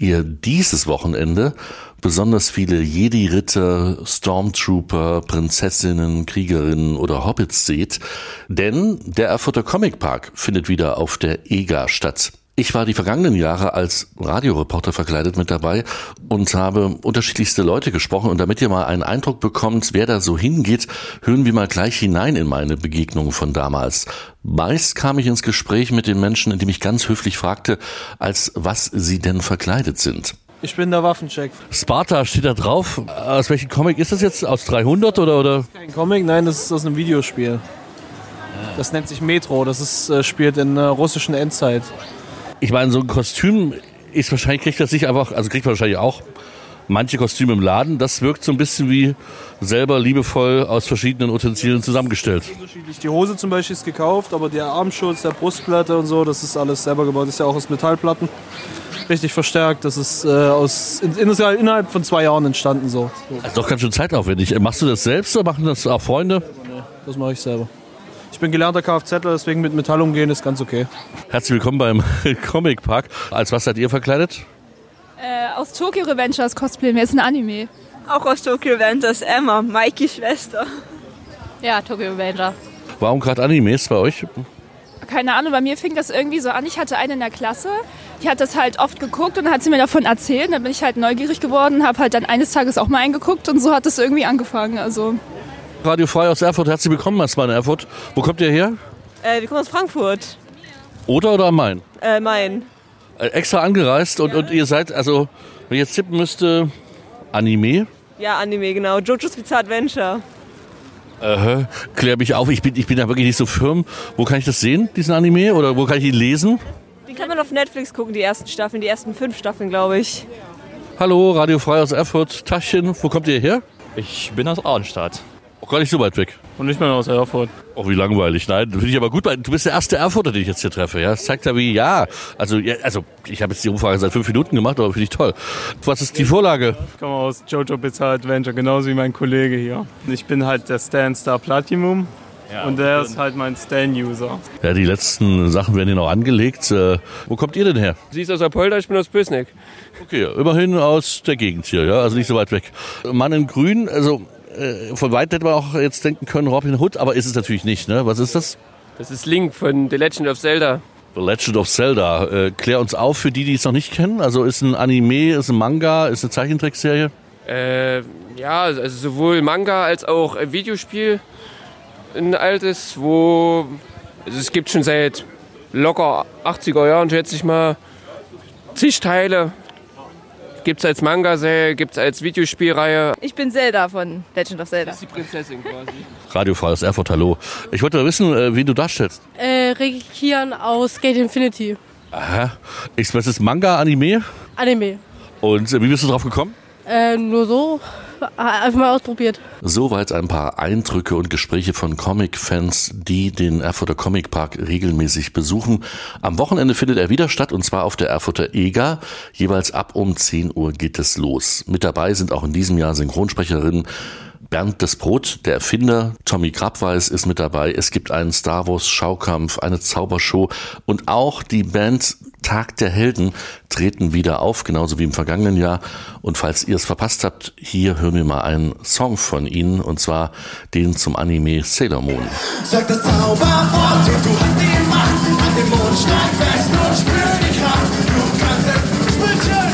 ihr dieses Wochenende besonders viele Jedi-Ritter, Stormtrooper, Prinzessinnen, Kriegerinnen oder Hobbits seht, denn der Erfurter Comic Park findet wieder auf der EGA statt. Ich war die vergangenen Jahre als Radioreporter verkleidet mit dabei und habe unterschiedlichste Leute gesprochen. Und damit ihr mal einen Eindruck bekommt, wer da so hingeht, hören wir mal gleich hinein in meine Begegnungen von damals. Meist kam ich ins Gespräch mit den Menschen, indem ich ganz höflich fragte, als was sie denn verkleidet sind. Ich bin der Waffencheck. Sparta steht da drauf. Aus welchem Comic ist das jetzt? Aus 300 oder? Das ist kein Comic, nein, das ist aus einem Videospiel. Das nennt sich Metro, spielt in der russischen Endzeit. Ich meine, so ein Kostüm ist wahrscheinlich, kriegt man wahrscheinlich auch manche Kostüme im Laden. Das wirkt so ein bisschen wie selber liebevoll aus verschiedenen Utensilien zusammengestellt. Unterschiedlich. Die Hose zum Beispiel ist gekauft, aber der Armschutz, der Brustplatte und so, das ist alles selber gebaut. Das ist ja auch aus Metallplatten. Richtig verstärkt. Das ist innerhalb von 2 Jahren entstanden. So. Also doch ganz schön zeitaufwendig. Machst du das selbst oder machen das auch Freunde? Nee, das mache ich selber. Ich bin gelernter Kfzler, deswegen mit Metall umgehen ist ganz okay. Herzlich willkommen beim Comic Park. Als was seid ihr verkleidet? Aus Tokyo Revengers Cosplay, mir ist ein Anime. Auch aus Tokyo Revengers, Emma, Maikis Schwester. Ja, Tokyo Revenger. Warum gerade Animes bei euch? Keine Ahnung, bei mir fing das irgendwie so an. Ich hatte eine in der Klasse, die hat das halt oft geguckt und dann hat sie mir davon erzählt. Und dann bin ich halt neugierig geworden, habe halt dann eines Tages auch mal eingeguckt und so hat es irgendwie angefangen. Also Radio Frei aus Erfurt, herzlich willkommen erstmal in Erfurt. Wo kommt ihr her? Wir kommen aus Frankfurt. Oder am Main? Main. Extra angereist und ihr seid, also wenn ich jetzt tippen müsste, Anime? Ja, Anime, genau. JoJo's Bizarre Adventure. Klär mich auf, ich bin da wirklich nicht so firm. Wo kann ich das sehen, diesen Anime? Oder wo kann ich ihn lesen? Den kann man auf Netflix gucken, die ersten 5 Staffeln, glaube ich. Hallo, Radio Frei aus Erfurt, Tachchen, wo kommt ihr her? Ich bin aus Arnstadt. Auch gar nicht so weit weg. Und ich bin aus Erfurt. Oh, wie langweilig. Nein, finde ich aber gut. Du bist der erste Erfurter, den ich jetzt hier treffe. Ja, das zeigt ja wie, Also ich habe jetzt die Umfrage seit 5 Minuten gemacht, aber finde ich toll. Was ist die Vorlage? Ich komme aus JoJo Bizarre Adventure, genauso wie mein Kollege hier. Ich bin halt der Stan Star Platinum. Ja, und der ist halt mein Stan-User. Ja, die letzten Sachen werden hier noch angelegt. Wo kommt ihr denn her? Sie ist aus Apolda, ich bin aus Bösneck. Okay, immerhin aus der Gegend hier, ja, also nicht so weit weg. Mann in Grün, also von weit hätte man auch jetzt denken können Robin Hood, aber ist es natürlich nicht, ne? Was ist das? Das ist Link von The Legend of Zelda. The Legend of Zelda. Klär uns auf für die, die es noch nicht kennen. Also ist ein Anime, ist ein Manga, ist eine Zeichentrickserie? Ja, also sowohl Manga als auch ein Videospiel. Ein altes, also es gibt schon seit locker 80er Jahren, schätze ich mal, zig Teile. Gibt es als Manga-Serie, gibt es als Videospielreihe. Ich bin Zelda von Legend of Zelda. Das ist die Prinzessin quasi. Radio Frei aus Erfurt, hallo. Ich wollte mal wissen, wie du darstellst. Regikieren aus Gate Infinity. Aha. Was ist Manga, Anime? Anime. Und wie bist du drauf gekommen? Nur so. Einfach mal ausprobiert. Soweit ein paar Eindrücke und Gespräche von Comic-Fans, die den Erfurter Comic Park regelmäßig besuchen. Am Wochenende findet er wieder statt und zwar auf der Erfurter EGA. Jeweils ab um 10 Uhr geht es los. Mit dabei sind auch in diesem Jahr Synchronsprecherinnen Bernd das Brot, der Erfinder, Tommy Grabweis ist mit dabei. Es gibt einen Star Wars Schaukampf, eine Zaubershow und auch die Band Tag der Helden treten wieder auf, genauso wie im vergangenen Jahr. Und falls ihr es verpasst habt, hier hören wir mal einen Song von ihnen, und zwar den zum Anime Sailor Moon. Sag das Zauberwort, du hast die Macht, an dem Mond steig fest und spür die Kraft, du kannst es, Spielchen!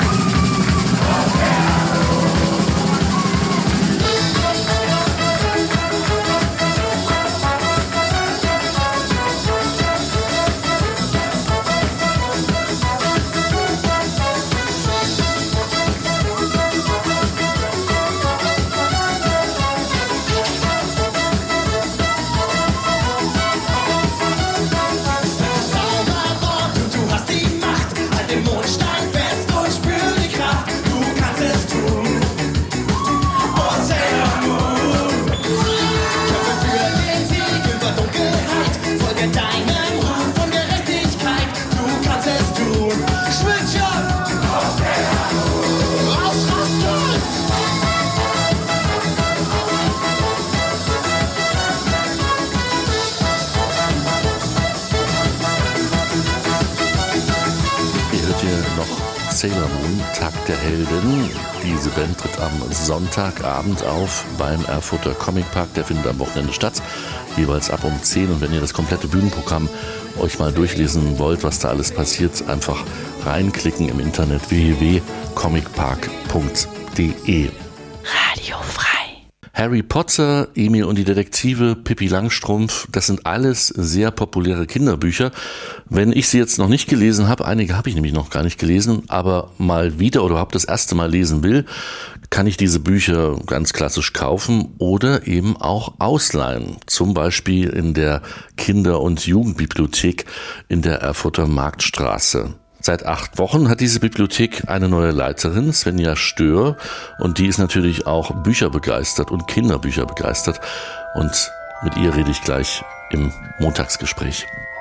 Du hast die Macht, an dem Mond steig fest. Sailor Moon, Tag der Helden. Diese Band tritt am Sonntagabend auf beim Erfurter Comicpark. Der findet am Wochenende statt, jeweils ab um 10. Und wenn ihr das komplette Bühnenprogramm euch mal durchlesen wollt, was da alles passiert, einfach reinklicken im Internet www.comicpark.de. Radio frei. Harry Potter, Emil und die Detektive, Pippi Langstrumpf, das sind alles sehr populäre Kinderbücher. Wenn ich sie jetzt noch nicht gelesen habe, einige habe ich nämlich noch gar nicht gelesen, aber mal wieder oder überhaupt das erste Mal lesen will, kann ich diese Bücher ganz klassisch kaufen oder eben auch ausleihen. Zum Beispiel in der Kinder- und Jugendbibliothek in der Erfurter Marktstraße. Seit 8 Wochen hat diese Bibliothek eine neue Leiterin, Svenja Stör, und die ist natürlich auch bücherbegeistert und Kinderbücher begeistert. Und mit ihr rede ich gleich im Montagsgespräch.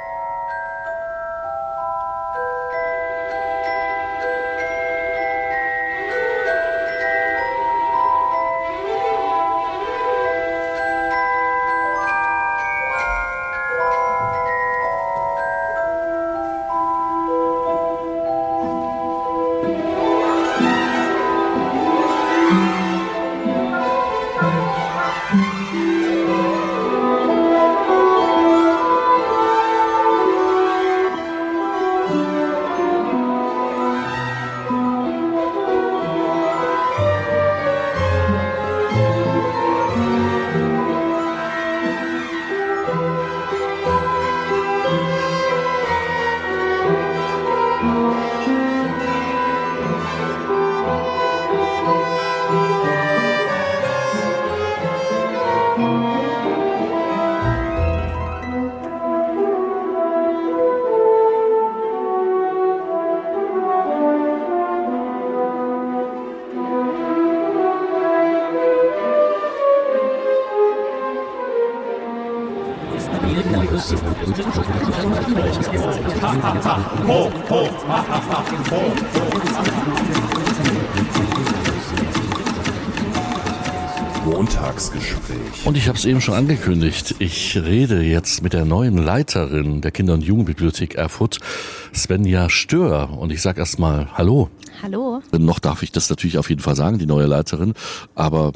Montagsgespräch. Und ich habe es eben schon angekündigt. Ich rede jetzt mit der neuen Leiterin der Kinder- und Jugendbibliothek Erfurt, Svenja Stör. Und ich sage erstmal Hallo. Hallo. Noch darf ich das natürlich auf jeden Fall sagen, die neue Leiterin. Aber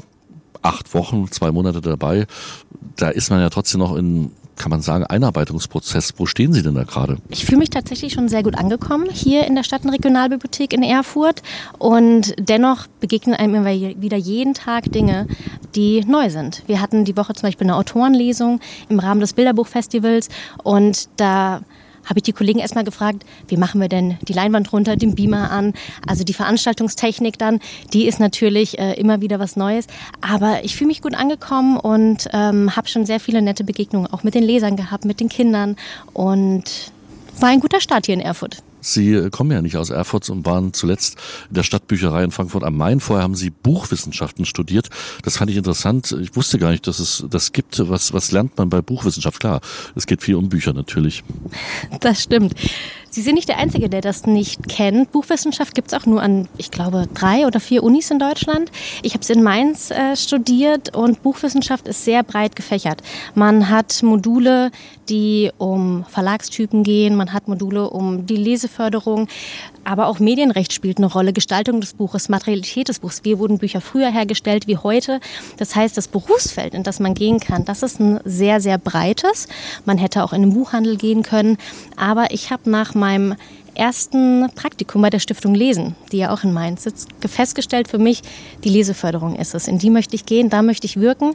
8 Wochen, 2 Monate dabei, da ist man ja trotzdem noch in, kann man sagen, Einarbeitungsprozess. Wo stehen Sie denn da gerade? Ich fühle mich tatsächlich schon sehr gut angekommen hier in der Stadt- und Regionalbibliothek in Erfurt. Und dennoch begegnen einem immer wieder jeden Tag Dinge, die neu sind. Wir hatten die Woche zum Beispiel eine Autorenlesung im Rahmen des Bilderbuchfestivals. Und da habe ich die Kollegen erstmal gefragt, wie machen wir denn die Leinwand runter, den Beamer an, also die Veranstaltungstechnik dann, die ist natürlich immer wieder was Neues, aber ich fühle mich gut angekommen und habe schon sehr viele nette Begegnungen auch mit den Lesern gehabt, mit den Kindern und war ein guter Start hier in Erfurt. Sie kommen ja nicht aus Erfurt und waren zuletzt in der Stadtbücherei in Frankfurt am Main. Vorher haben Sie Buchwissenschaften studiert. Das fand ich interessant. Ich wusste gar nicht, dass es das gibt. Was lernt man bei Buchwissenschaft? Klar, es geht viel um Bücher natürlich. Das stimmt. Sie sind nicht der Einzige, der das nicht kennt. Buchwissenschaft gibt es auch nur an, ich glaube, 3 oder 4 Unis in Deutschland. Ich habe es in Mainz studiert und Buchwissenschaft ist sehr breit gefächert. Man hat Module, die um Verlagstypen gehen, man hat Module um die Leseförderung, aber auch Medienrecht spielt eine Rolle, Gestaltung des Buches, Materialität des Buchs. Wie wurden Bücher früher hergestellt wie heute? Das heißt, das Berufsfeld, in das man gehen kann, das ist ein sehr, sehr breites. Man hätte auch in den Buchhandel gehen können, aber ich habe nach meinem ersten Praktikum bei der Stiftung Lesen, die ja auch in Mainz sitzt, festgestellt für mich, die Leseförderung ist es. In die möchte ich gehen, da möchte ich wirken.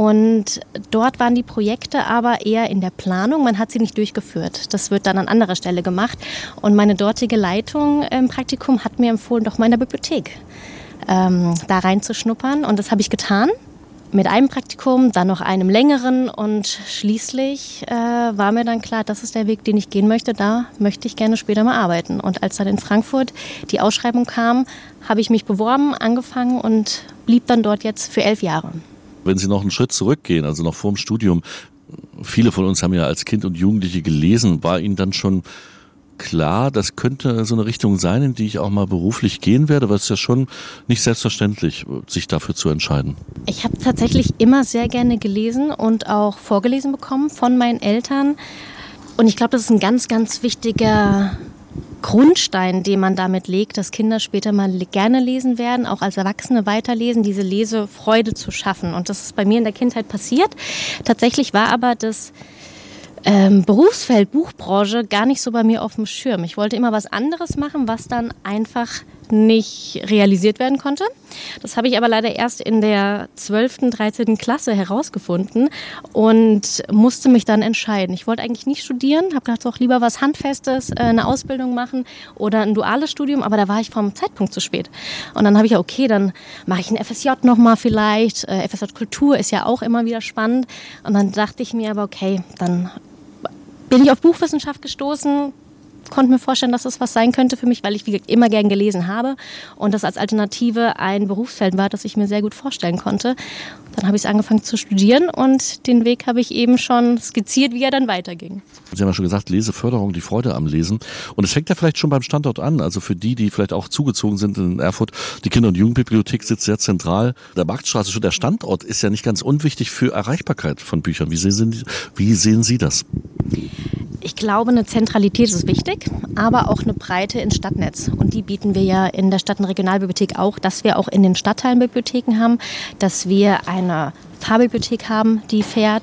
Und dort waren die Projekte aber eher in der Planung. Man hat sie nicht durchgeführt. Das wird dann an anderer Stelle gemacht. Und meine dortige Leitung im Praktikum hat mir empfohlen, doch mal in der Bibliothek da reinzuschnuppern. Und das habe ich getan. Mit einem Praktikum, dann noch einem längeren und schließlich war mir dann klar, das ist der Weg, den ich gehen möchte. Da möchte ich gerne später mal arbeiten. Und als dann in Frankfurt die Ausschreibung kam, habe ich mich beworben, angefangen und blieb dann dort jetzt für 11 Jahre. Wenn Sie noch einen Schritt zurückgehen, also noch vor dem Studium, viele von uns haben ja als Kind und Jugendliche gelesen, war Ihnen dann schon klar, das könnte so eine Richtung sein, in die ich auch mal beruflich gehen werde, weil es ist ja schon nicht selbstverständlich, sich dafür zu entscheiden. Ich habe tatsächlich immer sehr gerne gelesen und auch vorgelesen bekommen von meinen Eltern. Und ich glaube, das ist ein ganz, ganz wichtiger Grundstein, den man damit legt, dass Kinder später mal gerne lesen werden, auch als Erwachsene weiterlesen, diese Lesefreude zu schaffen. Und das ist bei mir in der Kindheit passiert. Tatsächlich war aber das Berufsfeld Buchbranche gar nicht so bei mir auf dem Schirm. Ich wollte immer was anderes machen, was dann einfach nicht realisiert werden konnte. Das habe ich aber leider erst in der 12., 13. Klasse herausgefunden und musste mich dann entscheiden. Ich wollte eigentlich nicht studieren, habe gedacht, auch lieber was Handfestes, eine Ausbildung machen oder ein duales Studium, aber da war ich vom Zeitpunkt zu spät. Und dann habe ich ja, okay, dann mache ich ein FSJ nochmal vielleicht. FSJ Kultur ist ja auch immer wieder spannend. Und dann dachte ich mir aber, okay, dann bin ich auf Buchwissenschaft gestoßen, konnte mir vorstellen, dass das was sein könnte für mich, weil ich immer gern gelesen habe und das als Alternative ein Berufsfeld war, das ich mir sehr gut vorstellen konnte. Dann habe ich angefangen zu studieren und den Weg habe ich eben schon skizziert, wie er dann weiterging. Sie haben ja schon gesagt, Leseförderung, die Freude am Lesen. Und es fängt ja vielleicht schon beim Standort an. Also für die vielleicht auch zugezogen sind in Erfurt, die Kinder- und Jugendbibliothek sitzt sehr zentral. Der Marktstraße, schon der Standort ist ja nicht ganz unwichtig für Erreichbarkeit von Büchern. Wie sehen Sie das? Ich glaube, eine Zentralität ist wichtig, aber auch eine Breite ins Stadtnetz. Und die bieten wir ja in der Stadt- und Regionalbibliothek auch, dass wir auch in den Stadtteilen Bibliotheken haben, dass wir eine Fahrbibliothek haben, die fährt.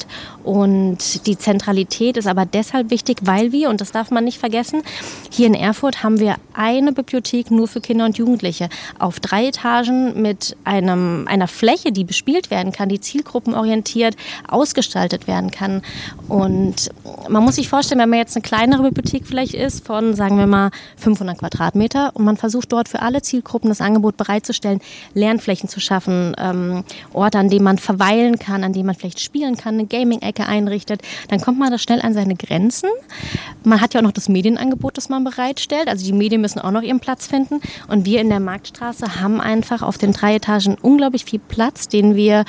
Und die Zentralität ist aber deshalb wichtig, weil wir, und das darf man nicht vergessen, hier in Erfurt haben wir eine Bibliothek nur für Kinder und Jugendliche auf 3 Etagen mit einer Fläche, die bespielt werden kann, die zielgruppenorientiert ausgestaltet werden kann. Und man muss sich vorstellen, wenn man jetzt eine kleinere Bibliothek vielleicht ist, von, sagen wir mal, 500 Quadratmeter und man versucht dort für alle Zielgruppen das Angebot bereitzustellen, Lernflächen zu schaffen, Orte, an denen man verweilen kann, an denen man vielleicht spielen kann, eine Gaming-Ecke einrichtet, dann kommt man da schnell an seine Grenzen. Man hat ja auch noch das Medienangebot, das man bereitstellt. Also die Medien müssen auch noch ihren Platz finden. Und wir in der Marktstraße haben einfach auf den 3 Etagen unglaublich viel Platz, den wir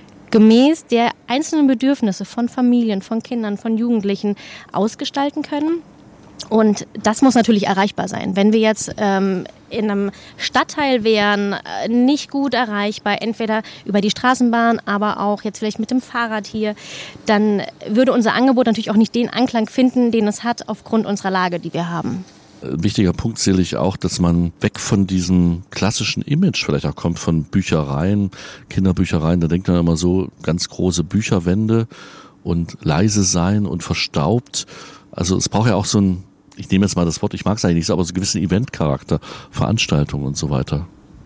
gemäß der einzelnen Bedürfnisse von Familien, von Kindern, von Jugendlichen ausgestalten können. Und das muss natürlich erreichbar sein. Wenn wir jetzt in einem Stadtteil wären, nicht gut erreichbar, entweder über die Straßenbahn, aber auch jetzt vielleicht mit dem Fahrrad hier, dann würde unser Angebot natürlich auch nicht den Anklang finden, den es hat aufgrund unserer Lage, die wir haben. Ein wichtiger Punkt sehe ich auch, dass man weg von diesem klassischen Image vielleicht auch kommt von Büchereien, Kinderbüchereien. Da denkt man immer so ganz große Bücherwände und leise sein und verstaubt. Also es braucht ja auch so ein, ich nehme jetzt mal das Wort, ich mag es eigentlich nicht so, aber so einen gewissen Eventcharakter, Veranstaltungen und so weiter.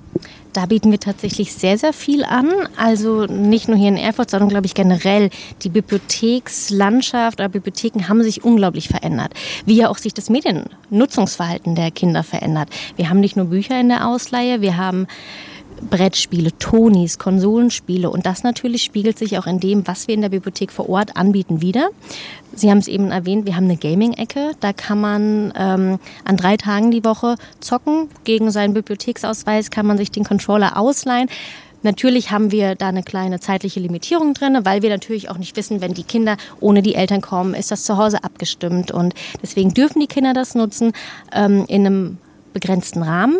Da bieten wir tatsächlich sehr, sehr viel an. Also nicht nur hier in Erfurt, sondern glaube ich generell. Die Bibliothekslandschaft oder Bibliotheken haben sich unglaublich verändert. Wie ja auch sich das Mediennutzungsverhalten der Kinder verändert. Wir haben nicht nur Bücher in der Ausleihe, wir haben Brettspiele, Tonis, Konsolenspiele und das natürlich spiegelt sich auch in dem, was wir in der Bibliothek vor Ort anbieten, wider. Sie haben es eben erwähnt, wir haben eine Gaming-Ecke, da kann man an 3 Tagen die Woche zocken. Gegen seinen Bibliotheksausweis kann man sich den Controller ausleihen. Natürlich haben wir da eine kleine zeitliche Limitierung drin, weil wir natürlich auch nicht wissen, wenn die Kinder ohne die Eltern kommen, ist das zu Hause abgestimmt und deswegen dürfen die Kinder das nutzen in einem begrenzten Rahmen.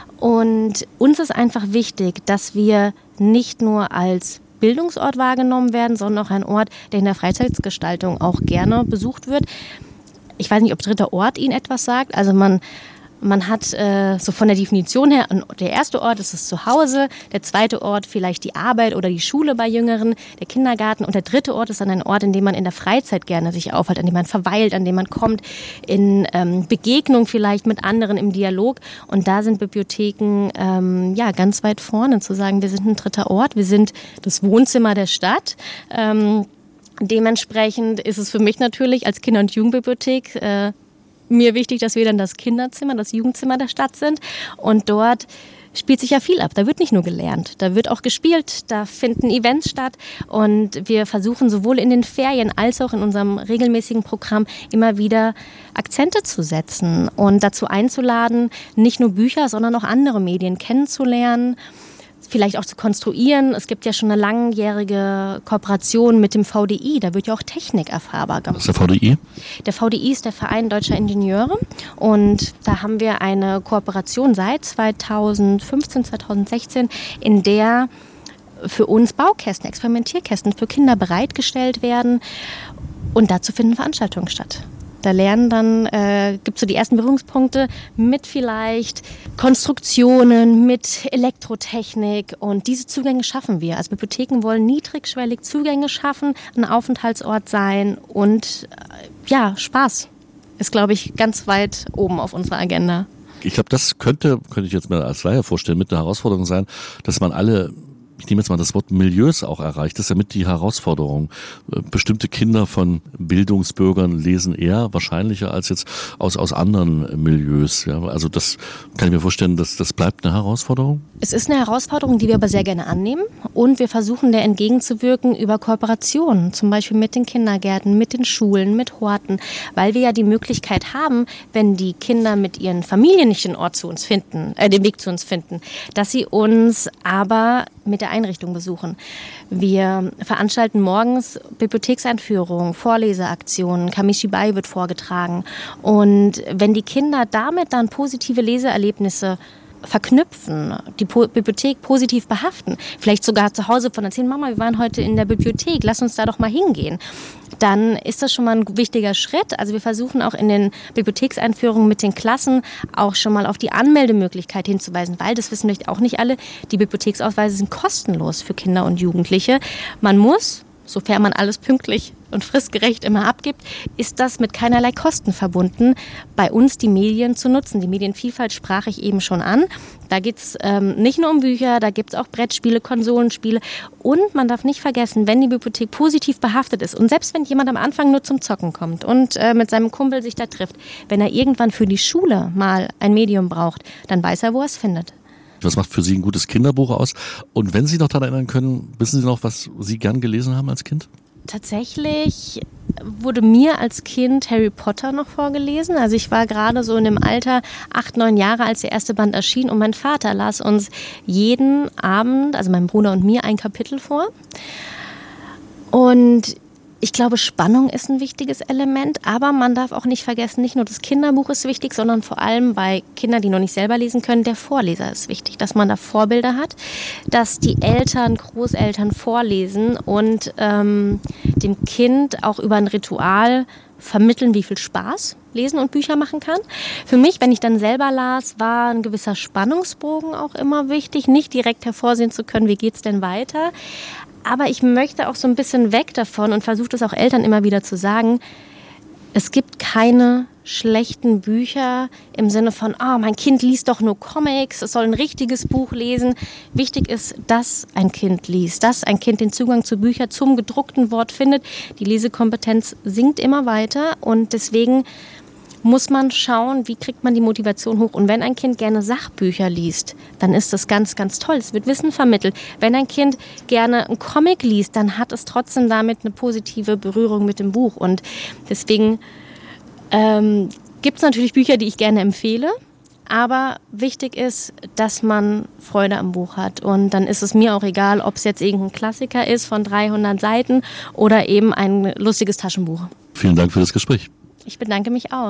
Und uns ist einfach wichtig, dass wir nicht nur als Bildungsort wahrgenommen werden, sondern auch ein Ort, der in der Freizeitgestaltung auch gerne besucht wird. Ich weiß nicht, ob dritter Ort Ihnen etwas sagt. Also man hat so von der Definition her, der erste Ort ist das Zuhause, der zweite Ort vielleicht die Arbeit oder die Schule bei Jüngeren, der Kindergarten und der dritte Ort ist dann ein Ort, in dem man in der Freizeit gerne sich aufhält, an dem man verweilt, an dem man kommt, in Begegnung vielleicht mit anderen im Dialog und da sind Bibliotheken ganz weit vorne zu sagen, wir sind ein dritter Ort, wir sind das Wohnzimmer der Stadt. Dementsprechend ist es für mich natürlich als Kinder- und Jugendbibliothek mir wichtig, dass wir dann das Kinderzimmer, das Jugendzimmer der Stadt sind und dort spielt sich ja viel ab. Da wird nicht nur gelernt, da wird auch gespielt, da finden Events statt und wir versuchen sowohl in den Ferien als auch in unserem regelmäßigen Programm immer wieder Akzente zu setzen und dazu einzuladen, nicht nur Bücher, sondern auch andere Medien kennenzulernen, vielleicht auch zu konstruieren. Es gibt ja schon eine langjährige Kooperation mit dem VDI, da wird ja auch Technik erfahrbar gemacht. Was ist der VDI? Der VDI ist der Verein Deutscher Ingenieure und da haben wir eine Kooperation seit 2015, 2016, in der für uns Baukästen, Experimentierkästen für Kinder bereitgestellt werden und dazu finden Veranstaltungen statt. Da lernen dann, gibt es so die ersten Berührungspunkte mit vielleicht Konstruktionen, mit Elektrotechnik und diese Zugänge schaffen wir. Also Bibliotheken wollen niedrigschwellig Zugänge schaffen, ein Aufenthaltsort sein und Spaß ist, glaube ich, ganz weit oben auf unserer Agenda. Ich glaube, das könnte ich jetzt mir als Laie vorstellen, mit einer Herausforderung sein, dass man alle, ich nehme jetzt mal das Wort Milieus auch erreicht. Das ist ja mit die Herausforderung. Bestimmte Kinder von Bildungsbürgern lesen eher wahrscheinlicher als jetzt aus anderen Milieus. Ja, also das kann ich mir vorstellen, das bleibt eine Herausforderung. Es ist eine Herausforderung, die wir aber sehr gerne annehmen und wir versuchen der entgegenzuwirken über Kooperationen, zum Beispiel mit den Kindergärten, mit den Schulen, mit Horten, weil wir ja die Möglichkeit haben, wenn die Kinder mit ihren Familien nicht den Weg zu uns finden, dass sie uns aber mit der Einrichtung besuchen. Wir veranstalten morgens Bibliothekseinführungen, Vorleseaktionen, Kamishibai wird vorgetragen und wenn die Kinder damit dann positive Leseerlebnisse verknüpfen, die Bibliothek positiv behaften, vielleicht sogar zu Hause von erzählen, Mama, wir waren heute in der Bibliothek, lass uns da doch mal hingehen. Dann ist das schon mal ein wichtiger Schritt. Also wir versuchen auch in den Bibliothekseinführungen mit den Klassen auch schon mal auf die Anmeldemöglichkeit hinzuweisen, weil, das wissen vielleicht auch nicht alle, die Bibliotheksausweise sind kostenlos für Kinder und Jugendliche. Man muss, sofern man alles pünktlich und fristgerecht immer abgibt, ist das mit keinerlei Kosten verbunden, bei uns die Medien zu nutzen. Die Medienvielfalt sprach ich eben schon an. Da geht es nicht nur um Bücher, da gibt es auch Brettspiele, Konsolenspiele. Und man darf nicht vergessen, wenn die Bibliothek positiv behaftet ist und selbst wenn jemand am Anfang nur zum Zocken kommt und mit seinem Kumpel sich da trifft, wenn er irgendwann für die Schule mal ein Medium braucht, dann weiß er, wo er es findet. Was macht für Sie ein gutes Kinderbuch aus? Und wenn Sie noch daran erinnern können, wissen Sie noch, was Sie gern gelesen haben als Kind? Tatsächlich wurde mir als Kind Harry Potter noch vorgelesen. Also ich war gerade so in dem Alter 8, 9 Jahre, als der erste Band erschien. Und mein Vater las uns jeden Abend, also meinem Bruder und mir, ein Kapitel vor. Und ich glaube, Spannung ist ein wichtiges Element, aber man darf auch nicht vergessen, nicht nur das Kinderbuch ist wichtig, sondern vor allem bei Kindern, die noch nicht selber lesen können, der Vorleser ist wichtig, dass man da Vorbilder hat, dass die Eltern, Großeltern vorlesen und dem Kind auch über ein Ritual vermitteln, wie viel Spaß Lesen und Bücher machen kann. Für mich, wenn ich dann selber las, war ein gewisser Spannungsbogen auch immer wichtig, nicht direkt hervorsehen zu können, wie geht's denn weiter. Aber ich möchte auch so ein bisschen weg davon und versuche das auch Eltern immer wieder zu sagen, es gibt keine schlechten Bücher im Sinne von, mein Kind liest doch nur Comics, es soll ein richtiges Buch lesen. Wichtig ist, dass ein Kind liest, dass ein Kind den Zugang zu Büchern zum gedruckten Wort findet. Die Lesekompetenz sinkt immer weiter und deswegen muss man schauen, wie kriegt man die Motivation hoch. Und wenn ein Kind gerne Sachbücher liest, dann ist das ganz, ganz toll. Es wird Wissen vermittelt. Wenn ein Kind gerne einen Comic liest, dann hat es trotzdem damit eine positive Berührung mit dem Buch. Und deswegen gibt es natürlich Bücher, die ich gerne empfehle. Aber wichtig ist, dass man Freude am Buch hat. Und dann ist es mir auch egal, ob es jetzt irgendein Klassiker ist von 300 Seiten oder eben ein lustiges Taschenbuch. Vielen Dank für das Gespräch. Ich bedanke mich auch.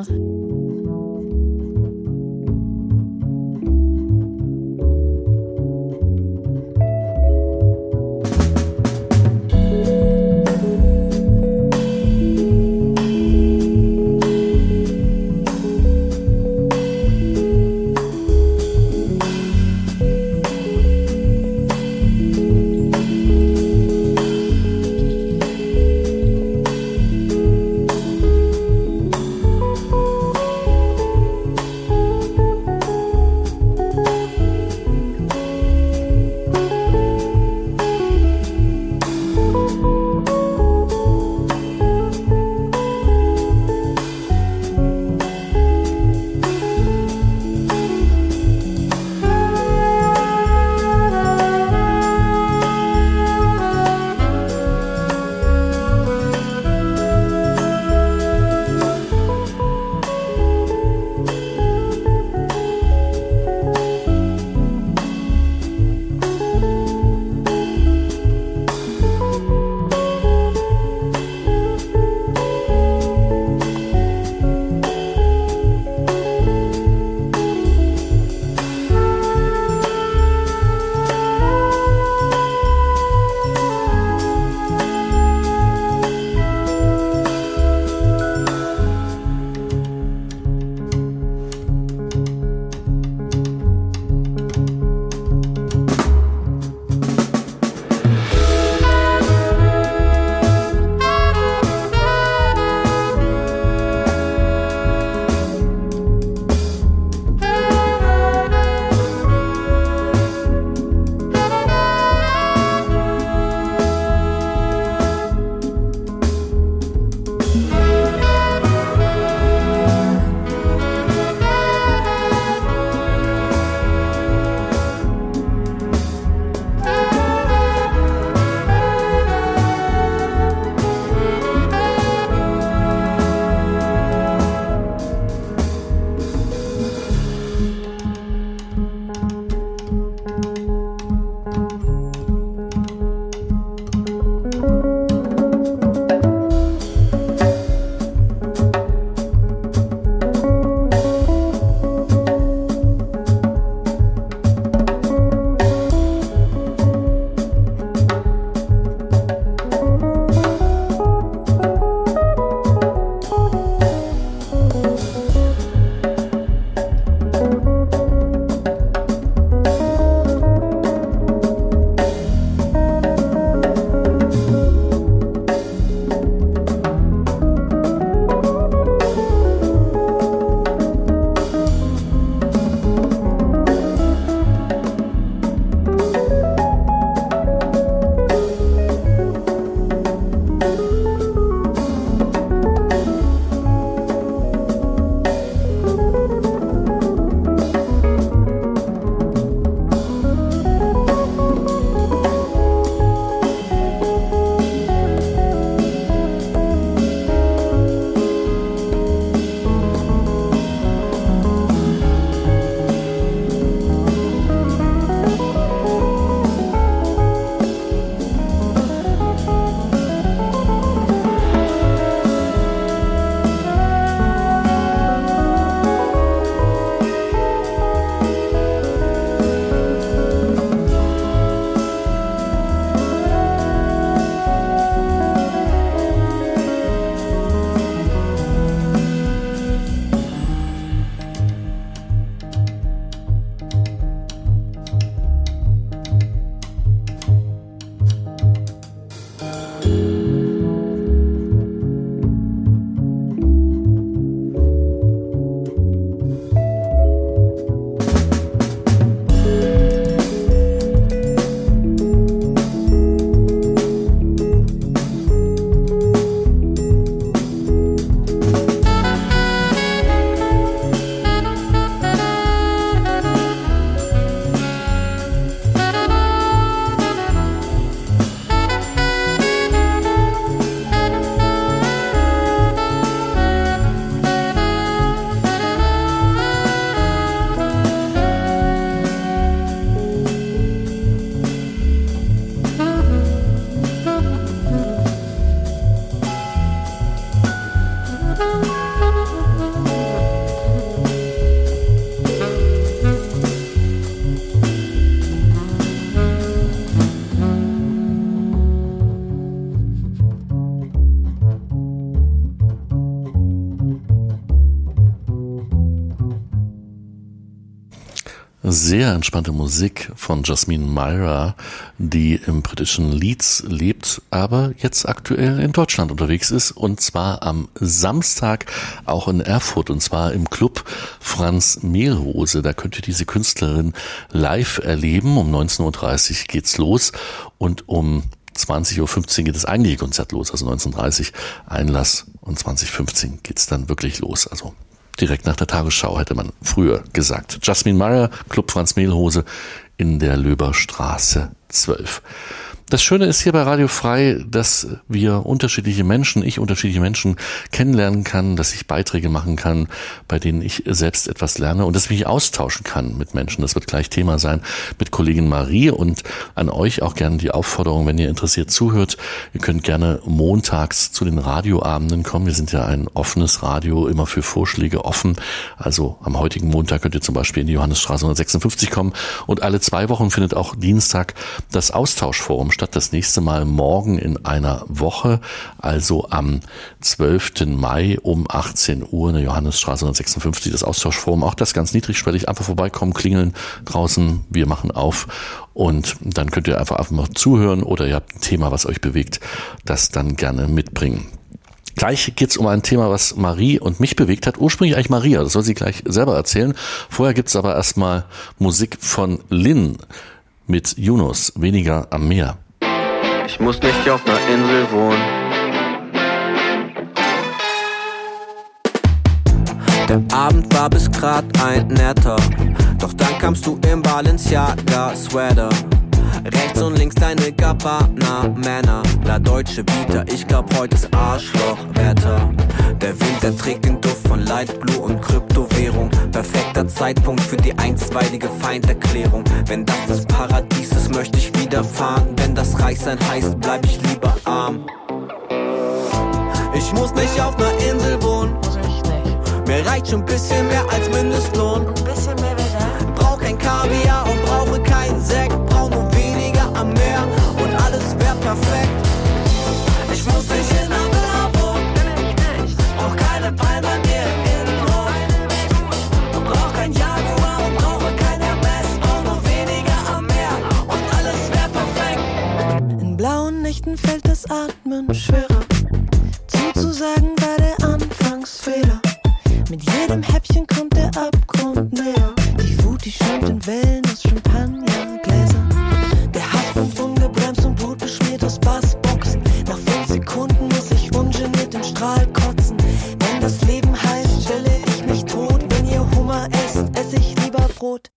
Sehr entspannte Musik von Jasmine Myra, die im britischen Leeds lebt, aber jetzt aktuell in Deutschland unterwegs ist, und zwar am Samstag auch in Erfurt, und zwar im Club Franz Mehlhose. Da könnt ihr diese Künstlerin live erleben. Um 19.30 Uhr geht's los und um 20.15 Uhr geht das eigentliche Konzert los, also 19.30 Uhr Einlass und 20.15 Uhr geht's dann wirklich los, also direkt nach der Tagesschau, hätte man früher gesagt. Jasmine Myra, Club Franz Mehlhose in der Löberstraße 12. Das Schöne ist hier bei Radio Frei, dass wir unterschiedliche Menschen kennenlernen kann, dass ich Beiträge machen kann, bei denen ich selbst etwas lerne und dass ich mich austauschen kann mit Menschen. Das wird gleich Thema sein mit Kollegin Marie, und an euch auch gerne die Aufforderung, wenn ihr interessiert zuhört, ihr könnt gerne montags zu den Radioabenden kommen. Wir sind ja ein offenes Radio, immer für Vorschläge offen. Also am heutigen Montag könnt ihr zum Beispiel in die Johannesstraße 156 kommen, und alle 2 Wochen findet auch Dienstag das Austauschforum statt. Das nächste Mal morgen in einer Woche, also am 12. Mai um 18 Uhr in der Johannesstraße 156, das Austauschforum. Auch das ganz niedrigschwellig, einfach vorbeikommen, klingeln draußen, wir machen auf, und dann könnt ihr einfach mal zuhören, oder ihr habt ein Thema, was euch bewegt, das dann gerne mitbringen. Gleich geht's um ein Thema, was Marie und mich bewegt hat. Ursprünglich eigentlich Maria, das soll sie gleich selber erzählen. Vorher gibt's aber erstmal Musik von Lynn mit Yunus, Weniger am Meer. Ich muss nicht auf einer Insel wohnen. Der Abend war bis grad ein netter, doch dann kamst du im Balenciaga-Sweater. Rechts und links deine Gabbana-Männer. La Deutsche Vita, ich glaub heute ist Arschlochwetter. Der Winter trägt den Duft von Light Blue und Kryptowährung. Perfekter Zeitpunkt für die einstweilige Feinderklärung. Wenn das Paradies ist, möchte ich wieder fahren. Wenn das Reichsein heißt, bleib ich lieber arm. Ich muss nicht auf einer Insel wohnen. Mir reicht schon ein bisschen mehr als Mindestlohn. Brauch kein Kaviar und brauche keinen Sekt. Brauch nur weniger am Meer und alles wär perfekt. Ich muss nicht in einer Villa wohnen. Brauch keine Palmen bei mir im Innenhof. Brauch kein Jaguar und brauche kein Hermes. Brauch nur weniger am Meer und alles wär perfekt. In blauen Nächten fällt das Atmen schwerer. Zuzusagen war der Anfangsfehler. Mit jedem Häppchen kommt der Abgrund näher. Die Wut, die schäumt in Wellen aus Champagnergläsern. Der Hass kommt ungebremst und blutbeschmiert aus Bassboxen. Nach 5 Sekunden muss ich ungeniert den Strahl kotzen. Wenn das Leben heißt, stelle ich mich tot. Wenn ihr Hummer esst, esse ich lieber Brot.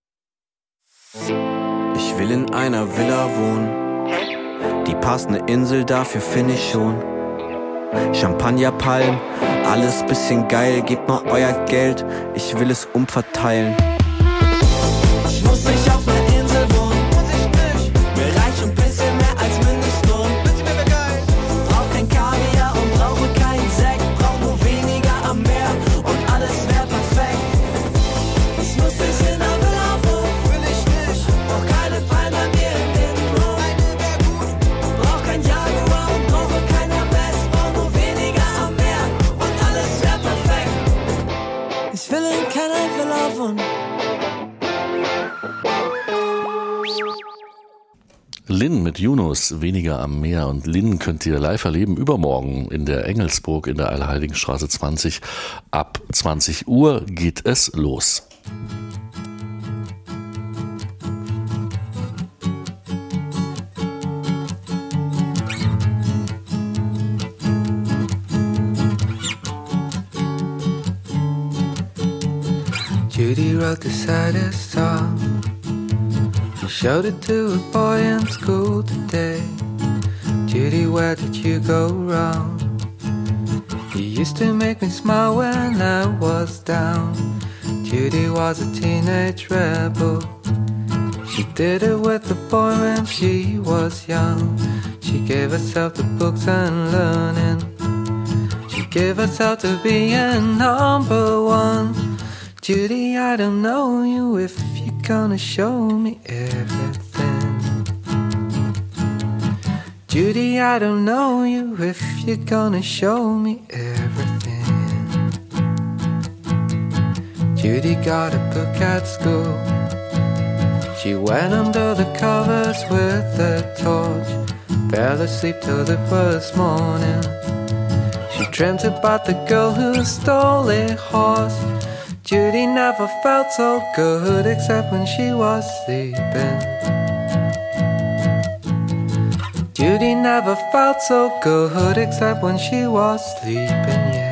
Ich will in einer Villa wohnen. Die passende Insel dafür finde ich schon. Champagnerpalmen, alles bisschen geil. Gebt mal euer Geld, ich will es umverteilen. Ich muss nicht auf einer Insel wohnen. Mir reicht schon ein bisschen mehr als Mindestlohn. Brauch kein Kaviar und brauche keinen Sekt. Brauch nur weniger am Meer und alles wär perfekt. Ich muss nicht in einer Villa wohnen. Brauch keine Palmen bei mir im Innenhof. Brauch kein Jaguar und brauche kein Hermes. Brauch nur weniger am Meer und alles wär perfekt. Ich will in keiner Villa wohnen. Lynn mit Yunus, Weniger am Meer. Und Lynn könnt ihr live erleben übermorgen in der Engelsburg in der Allerheiligenstraße 20. Ab 20 Uhr geht es los. Judy wrote the saddest song. She showed it to a boy in school today. Judy, where did you go wrong? You used to make me smile when I was down. Judy was a teenage rebel. She did it with the boy when she was young. She gave herself to books and learning. She gave herself to being number one. Judy, I don't know you if you're gonna show me everything. Judy, I don't know you if you're gonna show me everything. Judy got a book at school. She went under the covers with a torch, fell asleep till it was morning. She dreamt about the girl who stole a horse. Judy never felt so good except when she was sleeping. Judy never felt so good except when she was sleeping, yeah.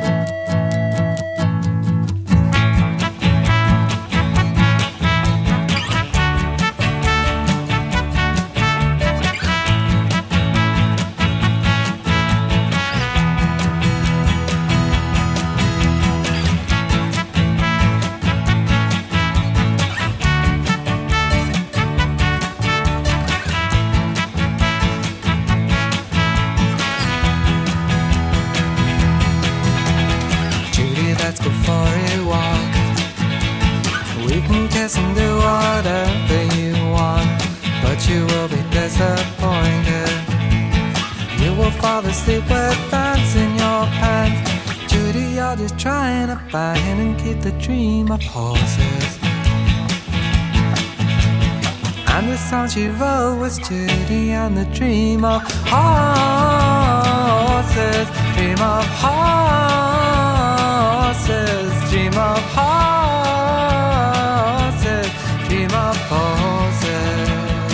Asleep with fans in your pants. Judy, you're just trying to find and keep the dream of horses. And the song she wrote was Judy and the dream of horses. Dream of horses. Dream of horses. Dream of horses.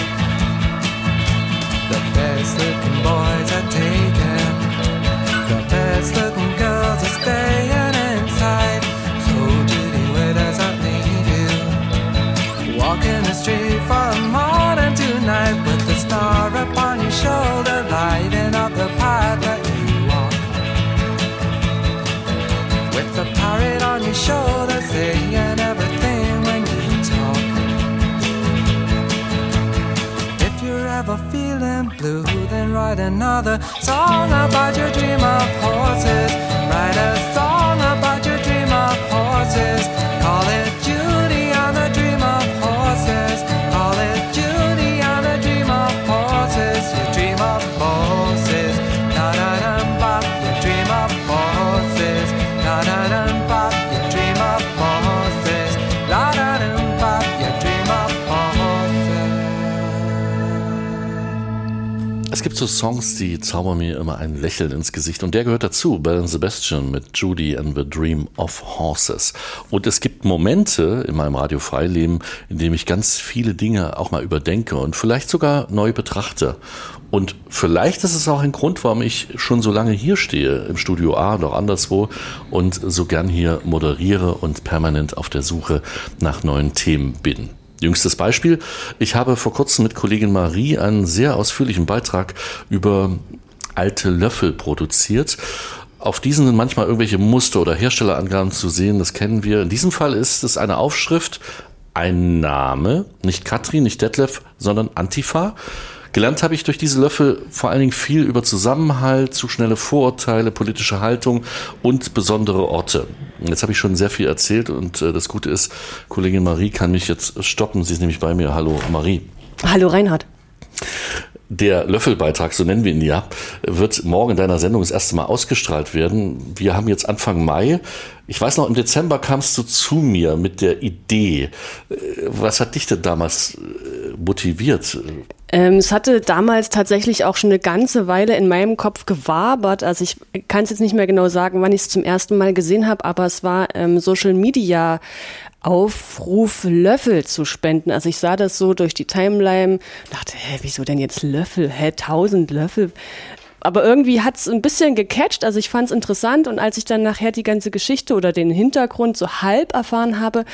The best looking boys are taken. The best looking girls are staying inside. So Judy, where does that leave you? Walking the street from morning to night with the star upon your shoulder, lighting up the path that you walk. With the parrot on your shoulder, saying everything when you talk. If you're ever feeling blue, then write another song about your dream of horses. Write a song about your dream of horses. Call it Judy and the dream of horses. Call it Judy and the dream of horses. Your dream of horses. Na na na ba. Your dream of horses. Na na na ba. Your dream of horses. La na na ba. Your dream of horses. Es gibt so Songs, die zaubern mir immer ein Lächeln ins Gesicht und der gehört dazu, Belle and Sebastian mit Judy and the Dream of Horses. Und es gibt Momente in meinem Radio-Freileben, in denen ich ganz viele Dinge auch mal überdenke und vielleicht sogar neu betrachte. Und vielleicht ist es auch ein Grund, warum ich schon so lange hier stehe, im Studio A und auch anderswo und so gern hier moderiere und permanent auf der Suche nach neuen Themen bin. Jüngstes Beispiel, ich habe vor kurzem mit Kollegin Marie einen sehr ausführlichen Beitrag über alte Löffel produziert. Auf diesen sind manchmal irgendwelche Muster oder Herstellerangaben zu sehen, das kennen wir. In diesem Fall ist es eine Aufschrift, ein Name, nicht Katrin, nicht Detlef, sondern Antifa. Gelernt habe ich durch diese Löffel vor allen Dingen viel über Zusammenhalt, zu schnelle Vorurteile, politische Haltung und besondere Orte. Jetzt habe ich schon sehr viel erzählt und das Gute ist, Kollegin Marie kann mich jetzt stoppen. Sie ist nämlich bei mir. Hallo Marie. Hallo Reinhard. Der Löffelbeitrag, so nennen wir ihn ja, wird morgen in deiner Sendung das erste Mal ausgestrahlt werden. Wir haben jetzt Anfang Mai. Ich weiß noch, im Dezember kamst du zu mir mit der Idee. Was hat dich denn damals motiviert? Es hatte damals tatsächlich auch schon eine ganze Weile in meinem Kopf gewabert. Also ich kann es jetzt nicht mehr genau sagen, wann ich es zum ersten Mal gesehen habe, aber es war Social Media Aufruf, Löffel zu spenden. Also ich sah das so durch die Timeline, dachte, wieso denn jetzt Löffel? 1000 Löffel? Aber irgendwie hat es ein bisschen gecatcht, also ich fand es interessant und als ich dann nachher die ganze Geschichte oder den Hintergrund so halb erfahren habe,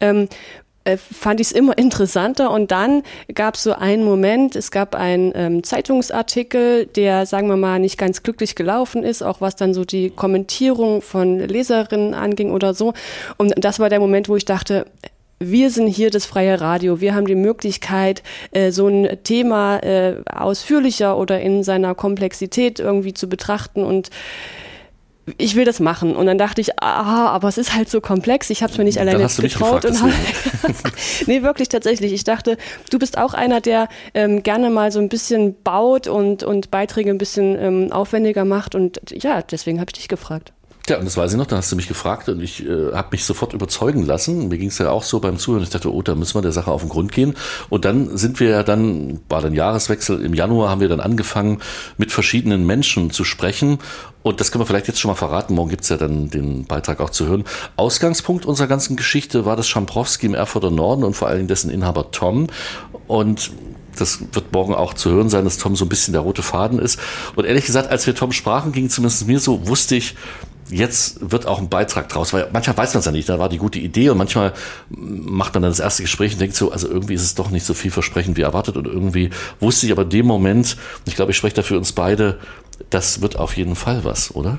fand ich es immer interessanter und dann gab es so einen Moment, es gab einen Zeitungsartikel, der, sagen wir mal, nicht ganz glücklich gelaufen ist, auch was dann so die Kommentierung von Leserinnen anging oder so. Und das war der Moment, wo ich dachte, wir sind hier das freie Radio, wir haben die Möglichkeit, so ein Thema ausführlicher oder in seiner Komplexität irgendwie zu betrachten und ich will das machen. Und dann dachte ich, aber es ist halt so komplex, ich habe es mir nicht alleine getraut. Nee, wirklich tatsächlich. Ich dachte, du bist auch einer, der gerne mal so ein bisschen baut und Beiträge ein bisschen aufwendiger macht. Und ja, deswegen habe ich dich gefragt. Ja, und das weiß ich noch, dann hast du mich gefragt und ich habe mich sofort überzeugen lassen. Mir ging es ja auch so beim Zuhören. Ich dachte, da müssen wir der Sache auf den Grund gehen. Und dann sind wir ja war dann Jahreswechsel, im Januar haben wir dann angefangen, mit verschiedenen Menschen zu sprechen. Und das können wir vielleicht jetzt schon mal verraten. Morgen gibt's ja dann den Beitrag auch zu hören. Ausgangspunkt unserer ganzen Geschichte war das Schamprowski im Erfurter Norden und vor allem dessen Inhaber Tom. Und das wird morgen auch zu hören sein, dass Tom so ein bisschen der rote Faden ist. Und ehrlich gesagt, als wir Tom sprachen, ging zumindest mir so, wusste ich, jetzt wird auch ein Beitrag draus, weil manchmal weiß man es ja nicht, da war die gute Idee und manchmal macht man dann das erste Gespräch und denkt so, also irgendwie ist es doch nicht so vielversprechend wie erwartet und irgendwie wusste ich aber in dem Moment, ich glaube, ich spreche da für uns beide, das wird auf jeden Fall was, oder?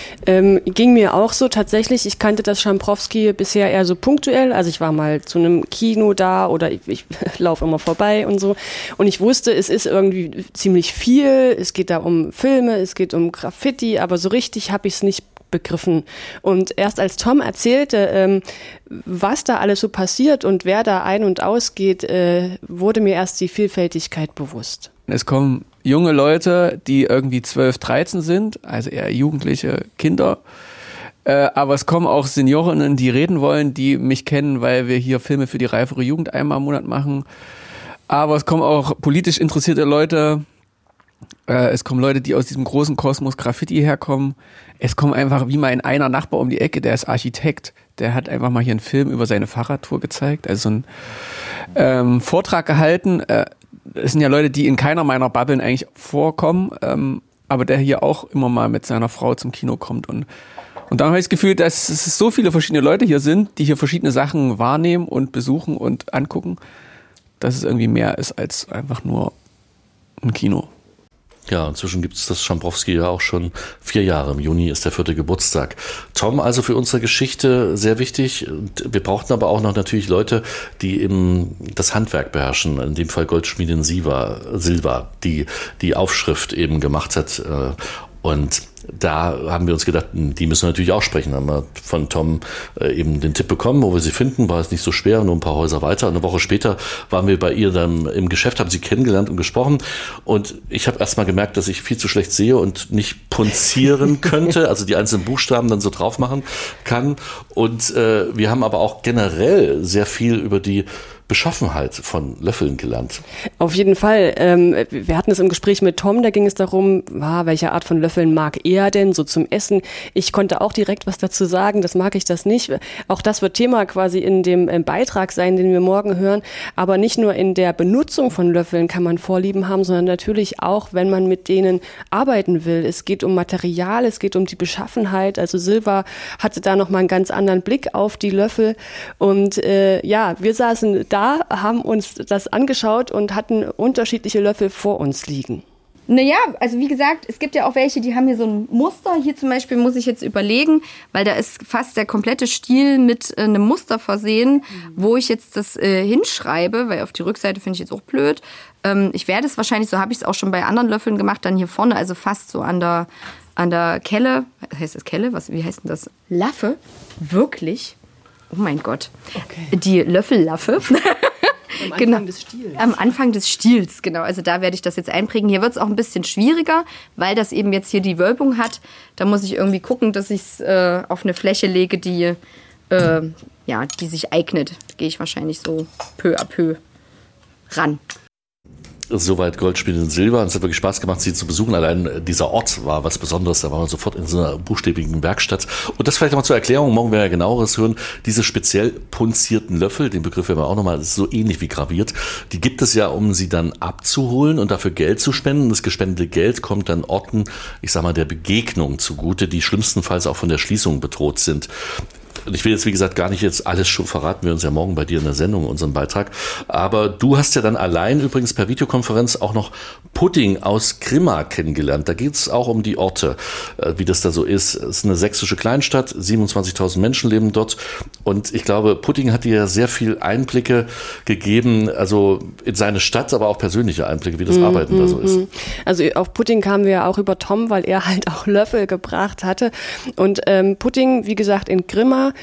Ging mir auch so tatsächlich. Ich kannte das Schamprowski bisher eher so punktuell. Also ich war mal zu einem Kino da oder ich laufe immer vorbei und so. Und ich wusste, es ist irgendwie ziemlich viel. Es geht da um Filme, es geht um Graffiti, aber so richtig habe ich es nicht begriffen. Und erst als Tom erzählte, was da alles so passiert und wer da ein- und ausgeht, wurde mir erst die Vielfältigkeit bewusst. Es kommen junge Leute, die irgendwie 12, 13 sind, also eher jugendliche Kinder. Aber es kommen auch Seniorinnen, die reden wollen, die mich kennen, weil wir hier Filme für die reifere Jugend einmal im Monat machen. Aber es kommen auch politisch interessierte Leute. Es kommen Leute, die aus diesem großen Kosmos Graffiti herkommen. Es kommt einfach wie mein einer Nachbar um die Ecke, der ist Architekt. Der hat einfach mal hier einen Film über seine Fahrradtour gezeigt, also so einen Vortrag gehalten. Es sind ja Leute, die in keiner meiner Bubblen eigentlich vorkommen, aber der hier auch immer mal mit seiner Frau zum Kino kommt. Und dann habe ich das Gefühl, dass es so viele verschiedene Leute hier sind, die hier verschiedene Sachen wahrnehmen und besuchen und angucken, dass es irgendwie mehr ist als einfach nur ein Kino. Ja, inzwischen gibt es das Schamprowski ja auch schon 4 Jahre. Im Juni ist der 4. Geburtstag. Tom, also für unsere Geschichte sehr wichtig. Wir brauchten aber auch noch natürlich Leute, die das Handwerk beherrschen. In dem Fall Goldschmiedin Silva, die Aufschrift eben gemacht hat. Und da haben wir uns gedacht, die müssen wir natürlich auch sprechen. Haben wir von Tom eben den Tipp bekommen, wo wir sie finden, war es nicht so schwer, nur ein paar Häuser weiter. Und eine Woche später waren wir bei ihr dann im Geschäft, haben sie kennengelernt und gesprochen. Und ich habe erst mal gemerkt, dass ich viel zu schlecht sehe und nicht punzieren könnte, also die einzelnen Buchstaben dann so drauf machen kann. Und wir haben aber auch generell sehr viel über die Beschaffenheit von Löffeln gelernt. Auf jeden Fall. Wir hatten es im Gespräch mit Tom, da ging es darum, welche Art von Löffeln mag er denn so zum Essen. Ich konnte auch direkt was dazu sagen, das mag ich das nicht. Auch das wird Thema quasi in dem Beitrag sein, den wir morgen hören. Aber nicht nur in der Benutzung von Löffeln kann man Vorlieben haben, sondern natürlich auch, wenn man mit denen arbeiten will. Es geht um Material, es geht um die Beschaffenheit. Also Silva hatte da nochmal einen ganz anderen Blick auf die Löffel. Und wir saßen da, haben uns das angeschaut und hatten unterschiedliche Löffel vor uns liegen. Naja, also wie gesagt, es gibt ja auch welche, die haben hier so ein Muster. Hier zum Beispiel muss ich jetzt überlegen, weil da ist fast der komplette Stiel mit einem Muster versehen, wo ich jetzt das hinschreibe, weil auf die Rückseite finde ich jetzt auch blöd. Ich werde es wahrscheinlich, so habe ich es auch schon bei anderen Löffeln gemacht, dann hier vorne, also fast so an der Kelle. Heißt das Kelle? Wie heißt denn das? Laffe? Wirklich? Oh mein Gott. Okay. Die Löffellaffe. Am Anfang des Stiels. Am Anfang des Stiels, genau. Also da werde ich das jetzt einprägen. Hier wird es auch ein bisschen schwieriger, weil das eben jetzt hier die Wölbung hat. Da muss ich irgendwie gucken, dass ich es auf eine Fläche lege, die sich eignet. Da gehe ich wahrscheinlich so peu à peu ran. Soweit Goldschmiedin Silva. Es hat wirklich Spaß gemacht, sie zu besuchen. Allein dieser Ort war was Besonderes. Da war man sofort in so einer buchstäbigen Werkstatt. Und das vielleicht nochmal zur Erklärung. Morgen werden wir ja genaueres hören. Diese speziell punzierten Löffel, den Begriff werden wir auch nochmal, das ist so ähnlich wie graviert. Die gibt es ja, um sie dann abzuholen und dafür Geld zu spenden. Das gespendete Geld kommt dann Orten, ich sag mal, der Begegnung zugute, die schlimmstenfalls auch von der Schließung bedroht sind. Und ich will jetzt, wie gesagt, gar nicht jetzt alles schon verraten, wir uns ja morgen bei dir in der Sendung, in unserem Beitrag. Aber du hast ja dann allein übrigens per Videokonferenz auch noch Pudding aus Grimma kennengelernt. Da geht es auch um die Orte, wie das da so ist. Es ist eine sächsische Kleinstadt, 27.000 Menschen leben dort. Und ich glaube, Pudding hat dir ja sehr viel Einblicke gegeben, also in seine Stadt, aber auch persönliche Einblicke, wie das Arbeiten da so ist. Also auf Pudding kamen wir ja auch über Tom, weil er halt auch Löffel gebracht hatte. Und Pudding, wie gesagt, in Grimma.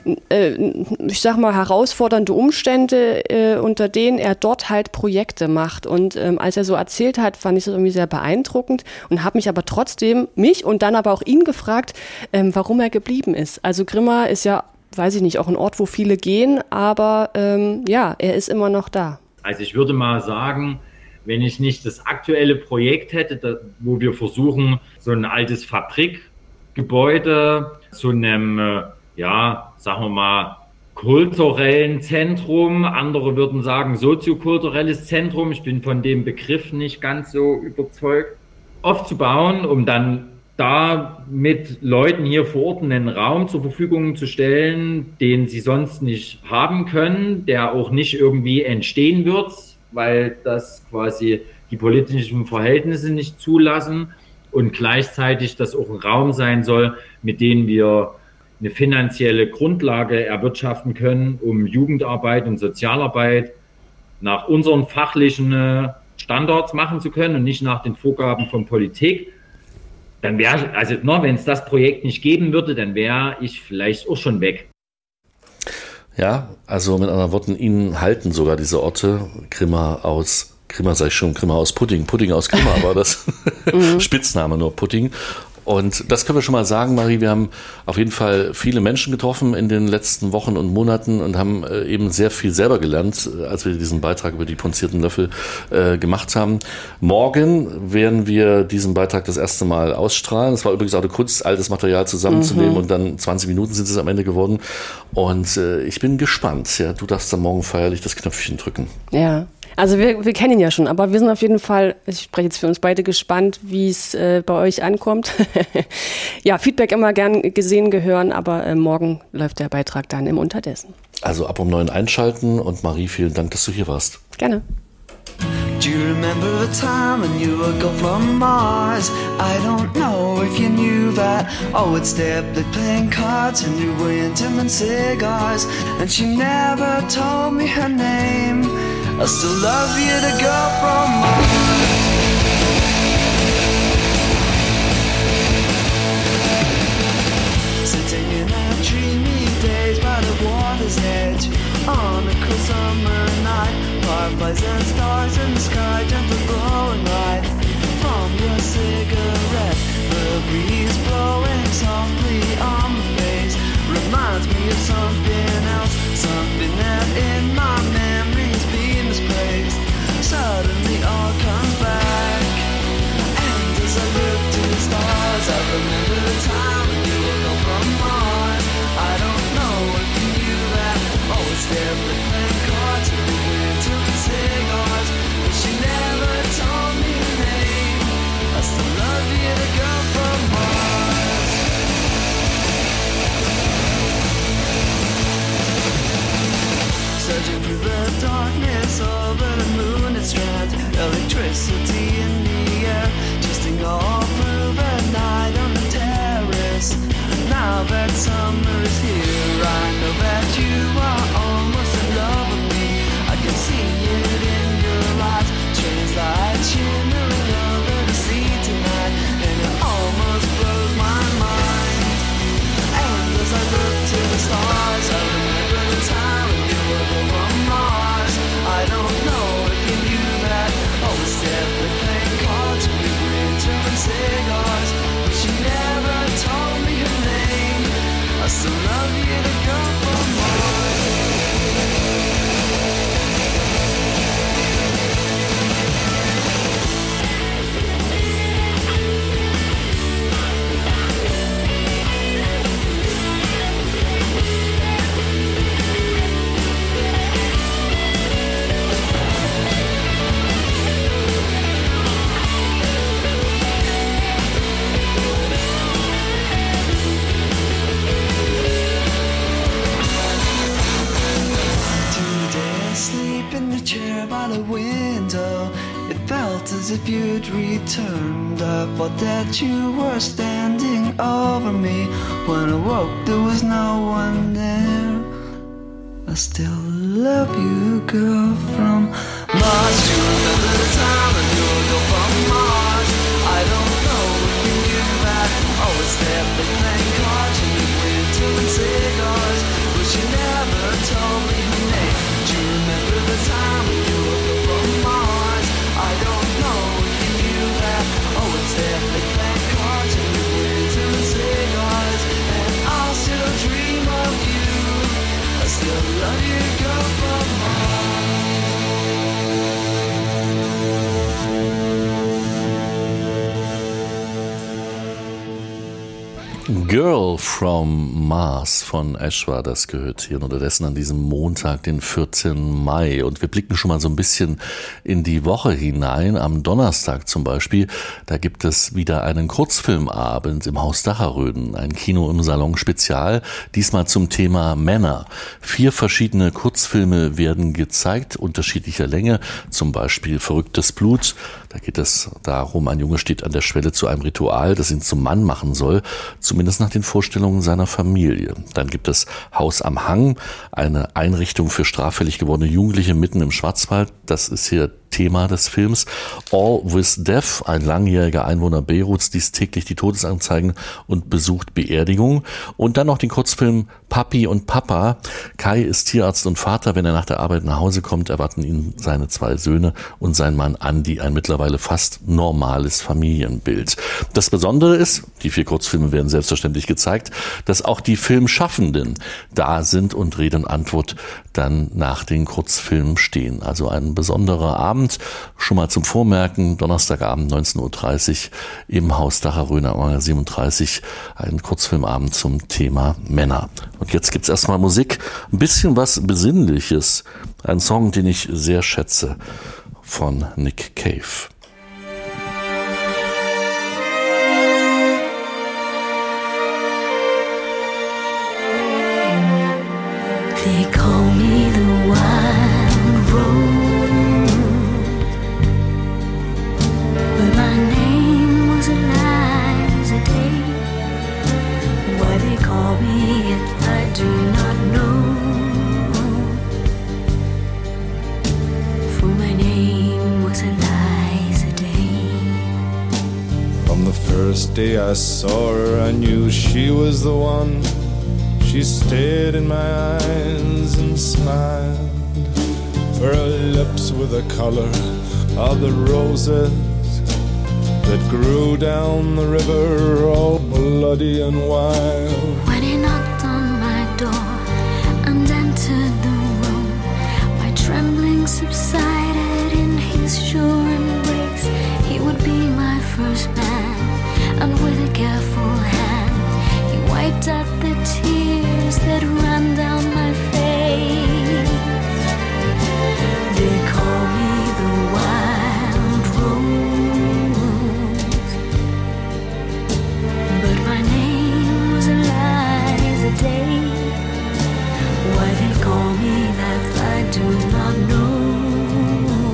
ich sag mal, herausfordernde Umstände, unter denen er dort halt Projekte macht. Und als er so erzählt hat, fand ich das irgendwie sehr beeindruckend und habe mich aber trotzdem, mich und dann aber auch ihn gefragt, warum er geblieben ist. Also Grimma ist ja, weiß ich nicht, auch ein Ort, wo viele gehen, aber ja, er ist immer noch da. Also ich würde mal sagen, wenn ich nicht das aktuelle Projekt hätte, wo wir versuchen, so ein altes Fabrikgebäude zu einem, ja, sagen wir mal, kulturellen Zentrum, andere würden sagen soziokulturelles Zentrum, ich bin von dem Begriff nicht ganz so überzeugt, aufzubauen, um dann da mit Leuten hier vor Ort einen Raum zur Verfügung zu stellen, den sie sonst nicht haben können, der auch nicht irgendwie entstehen wird, weil das quasi die politischen Verhältnisse nicht zulassen und gleichzeitig das auch ein Raum sein soll, mit dem wir eine finanzielle Grundlage erwirtschaften können, um Jugendarbeit und Sozialarbeit nach unseren fachlichen Standards machen zu können und nicht nach den Vorgaben von Politik. Dann wäre, also wenn es das Projekt nicht geben würde, dann wäre ich vielleicht auch schon weg. Ja, also mit anderen Worten, Ihnen halten sogar diese Orte. Grimma aus Pudding. Pudding aus Grimma war das Spitzname, nur Pudding. Und das können wir schon mal sagen, Marie, wir haben auf jeden Fall viele Menschen getroffen in den letzten Wochen und Monaten und haben eben sehr viel selber gelernt, als wir diesen Beitrag über die punzierten Löffel gemacht haben. Morgen werden wir diesen Beitrag das erste Mal ausstrahlen. Es war übrigens auch eine Kunst, altes Material zusammenzunehmen und dann 20 Minuten sind es am Ende geworden. Und ich bin gespannt. Ja, du darfst dann morgen feierlich das Knöpfchen drücken. Ja. Also wir kennen ihn ja schon, aber wir sind auf jeden Fall, ich spreche jetzt für uns beide, gespannt, wie es bei euch ankommt. Ja, Feedback immer gern gesehen, gehören, aber morgen läuft der Beitrag dann im Unterdessen. Also ab um 9 einschalten und Marie, vielen Dank, dass du hier warst. Gerne. Do you remember the time when you would go from Mars? I don't know if you knew that. I would stay up late playing cards and you were into cigars. And she never told me her name. I still love you, the girl from Mars. Sitting in our dreamy days by the water's edge, on a cool summer night, fireflies and stars in the sky, gentle glowing light from your cigarette. The breeze blowing softly on my face reminds me of something else, something that in my memories been misplaced. Suddenly all comes back, and as I look to the stars, I remember the time when you were gone from Mars. I don't know if you knew that. Always there playing cards and we went to the cigars, but she never told me her name. I still love you, the girl from Mars. Searching through the darkness over the moon and strand, electricity in the air, twisting all through the night on the terrace. Now that summer is here, I know that you are almost in love with me. I can see it in your eyes, strange light shimmering over the sea tonight, and it almost blows my mind. And as I look to the stars, I remember the time when you were from Mars. I don't know if you knew that. Always there playing cards, we were into cigars, but she never told me her name. I still love you, the girl from Mars. By the window, it felt as if you'd returned. I thought that you were standing over me. When I woke, there was no one there. I still love you, girl from Mars. Do you remember the time when you were girl from Mars? I don't know if you knew that. Always there playing cards and we were doing cigars. Girl from Mars von Ash war das, gehört hier unterdessen an diesem Montag, den 14. Mai. Und wir blicken schon mal so ein bisschen in die Woche hinein. Am Donnerstag zum Beispiel, da gibt es wieder einen Kurzfilmabend im Haus Dacherröden, ein Kino im Salon Spezial, diesmal zum Thema Männer. 4 verschiedene Kurzfilme werden gezeigt, unterschiedlicher Länge, zum Beispiel Verrücktes Blut. Da geht es darum, ein Junge steht an der Schwelle zu einem Ritual, das ihn zum Mann machen soll, zumindest nach den Vorstellungen seiner Familie. Dann gibt es Haus am Hang, eine Einrichtung für straffällig gewordene Jugendliche mitten im Schwarzwald. Das ist hier Thema des Films. All with Death, ein langjähriger Einwohner Beiruts, liest täglich die Todesanzeigen und besucht Beerdigungen. Und dann noch den Kurzfilm Papi und Papa. Kai ist Tierarzt und Vater. Wenn er nach der Arbeit nach Hause kommt, erwarten ihn seine 2 Söhne und sein Mann Andi ein mittlerweile fast normales Familienbild. Das Besondere ist, die 4 Kurzfilme werden selbstverständlich gezeigt, dass auch die Filmschaffenden da sind und Rede und Antwort dann nach den Kurzfilmen stehen. Also ein besonderer Abend. Schon mal zum Vormerken, Donnerstagabend 19.30 Uhr im Haus Dacherröder 37, ein Kurzfilmabend zum Thema Männer. Und jetzt gibt's erstmal Musik, ein bisschen was Besinnliches. Ein Song, den ich sehr schätze, von Nick Cave. They call me the wild rose, but my name was Eliza Day. Why they call me it, I do not know, for my name was Eliza Day. On the first day I saw her, I knew she was the one. She stared in my eyes and smiled, for her lips were the color of the roses that grew down the river, all bloody and wild. When he knocked on my door and entered the room, my trembling subsided in his sure embrace. He would be my first man, and with a careful hand he wiped out the tears that ran down my face. They call me the wild rose, but my name was Eliza Day. Why they call me that I do not know,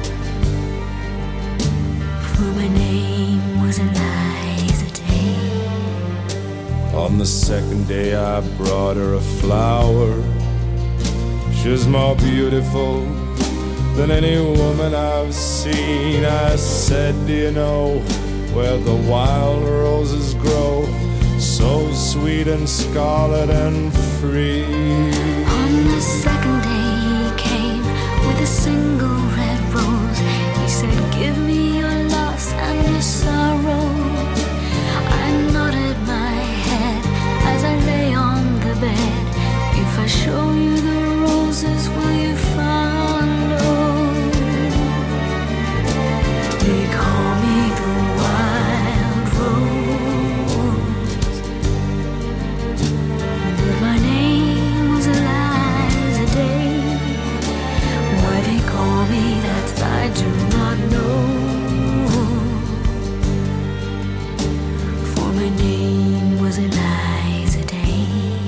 for my name was Eliza Day. On the second day I brought her a flower. She was more beautiful than any woman I've seen. I said, do you know where the wild roses grow, so sweet and scarlet and free? On the second day he came with a single red rose. He said, give me your loss and your sorrow. I nodded my head as I lay on the bed. If I show you the roses, will you follow? They call me the wild rose, but my name was Eliza Day. Why they call me that I do not know, for my name was Eliza Day.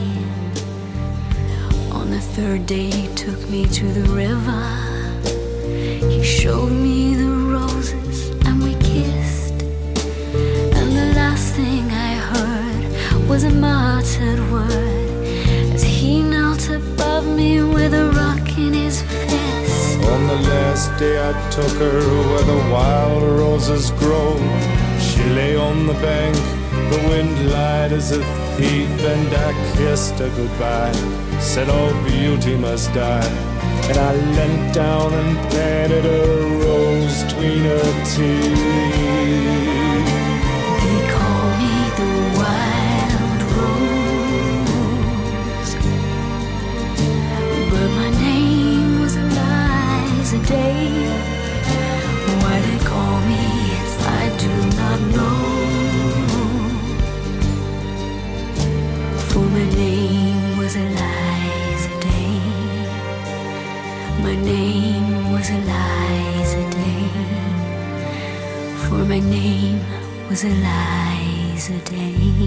On the third day he took me to the river. He showed me the roses and we kissed, and the last thing I heard was a muttered word as he knelt above me with a rock in his fist. On the last day I took her where the wild roses grow. She lay on the bank, the wind lied as a thief, and I kissed her goodbye, said all beauty must die. And I leant down and planted a rose between her teeth. They call me the wild rose, but my name was Eliza Day. Why they call me it, I do not know, before my name was Eliza Day.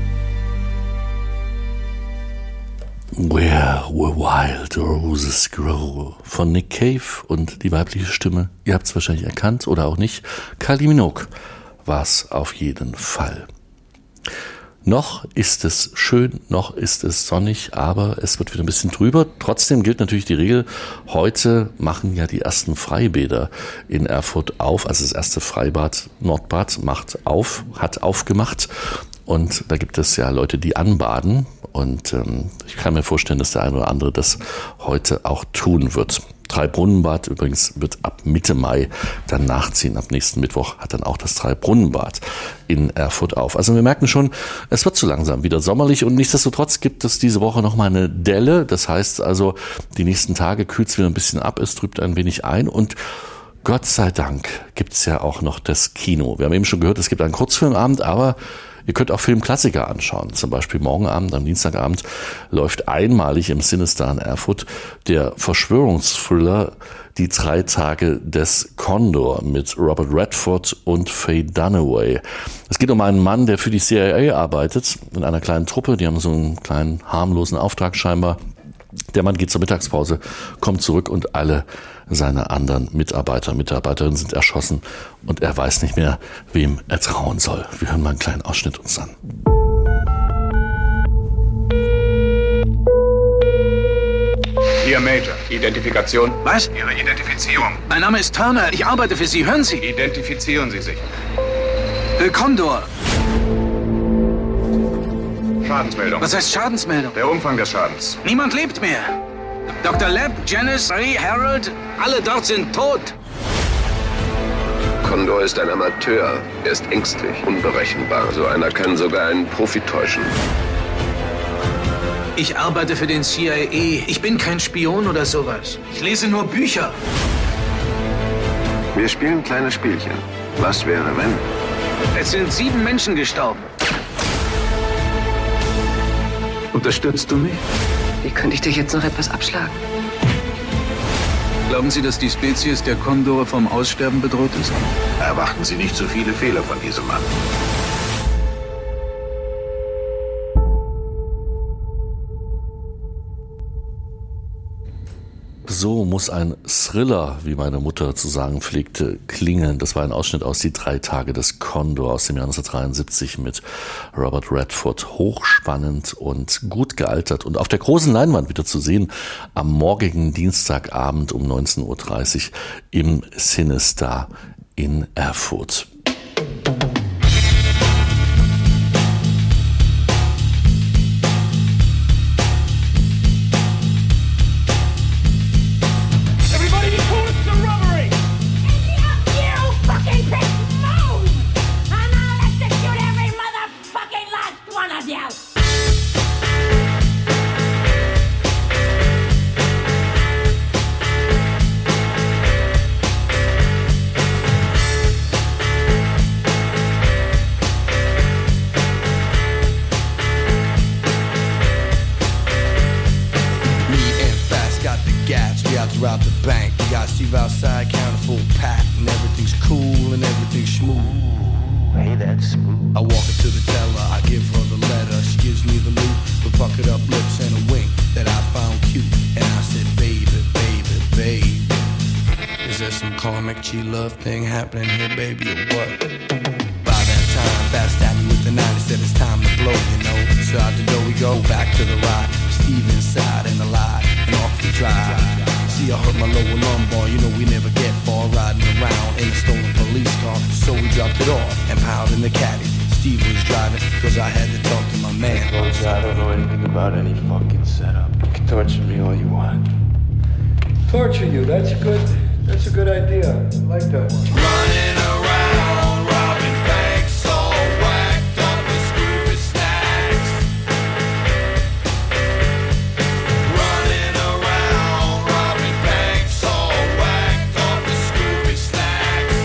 Where wild roses grow von Nick Cave und die weibliche Stimme, ihr habt es wahrscheinlich erkannt oder auch nicht, Kylie Minogue war es auf jeden Fall. Noch ist es schön, noch ist es sonnig, aber es wird wieder ein bisschen trüber. Trotzdem gilt natürlich die Regel, heute machen ja die ersten Freibäder in Erfurt auf, also das erste Freibad Nordbad hat aufgemacht. Und da gibt es ja Leute, die anbaden. Und ich kann mir vorstellen, dass der eine oder andere das heute auch tun wird. Drei-Brunnen-Bad übrigens wird ab Mitte Mai dann nachziehen. Ab nächsten Mittwoch hat dann auch das Drei-Brunnen-Bad in Erfurt auf. Also wir merken schon, es wird so langsam wieder sommerlich und nichtsdestotrotz gibt es diese Woche nochmal eine Delle. Das heißt also, die nächsten Tage kühlt es wieder ein bisschen ab, es trübt ein wenig ein und Gott sei Dank gibt's ja auch noch das Kino. Wir haben eben schon gehört, es gibt einen Kurzfilmabend, aber ihr könnt auch Filmklassiker anschauen. Zum Beispiel morgen Abend, am Dienstagabend, läuft einmalig im Cinestar in Erfurt der Verschwörungsthriller Die 3 Tage des Condor mit Robert Redford und Faye Dunaway. Es geht um einen Mann, der für die CIA arbeitet, in einer kleinen Truppe. Die haben so einen kleinen harmlosen Auftrag scheinbar. Der Mann geht zur Mittagspause, kommt zurück und alle seine anderen Mitarbeiterinnen sind erschossen und er weiß nicht mehr, wem er trauen soll. Wir hören mal einen kleinen Ausschnitt uns an. Hier, Major. Identifikation. Was? Ihre Identifizierung. Mein Name ist Turner. Ich arbeite für Sie. Hören Sie. Identifizieren Sie sich. Condor. Schadensmeldung. Was heißt Schadensmeldung? Der Umfang des Schadens. Niemand lebt mehr. Dr. Lab, Janice, Ray, Harold, alle dort sind tot. Condor ist ein Amateur. Er ist ängstlich, unberechenbar. So einer kann sogar einen Profi täuschen. Ich arbeite für den CIA. Ich bin kein Spion oder sowas. Ich lese nur Bücher. Wir spielen kleine Spielchen. Was wäre, wenn? Es sind 7 Menschen gestorben. Unterstützt du mich? Wie könnte ich dich jetzt noch etwas abschlagen? Glauben Sie, dass die Spezies der Kondore vom Aussterben bedroht ist? Erwarten Sie nicht zu viele Fehler von diesem Mann. So muss ein Thriller, wie meine Mutter zu sagen pflegte, klingen. Das war ein Ausschnitt aus Die 3 Tage des Condor aus dem Jahr 1973 mit Robert Redford. Hochspannend und gut gealtert und auf der großen Leinwand wieder zu sehen am morgigen Dienstagabend um 19.30 Uhr im Cinestar in Erfurt. Rob the bank. We got Steve outside, counting full pack, and everything's cool and everything's smooth. Hey, that's smooth. I walk her to the teller, I give her the letter. She gives me the loot with puckered up lips and a wink that I found cute. And I said, baby, baby, baby, is there some karmic G-love thing happening here, baby, or what? By that time, fast at me with the 90, said it's time to blow, you know. So out the door we go, back to the ride. Steve inside and alive, and off we drive. See, I hurt my lower lumbar, you know we never get far riding around in a stolen police car. So we dropped it off and piled in the caddy. Steve was driving, cause I had to talk to my man. Look, I don't know anything about any fucking setup. You can torture me all you want. Torture you, that's a good idea. I like that one. Running around, robbing banks, all whacked up with Scooby snacks. Running around, robbing banks, all whacked up with Scooby snacks.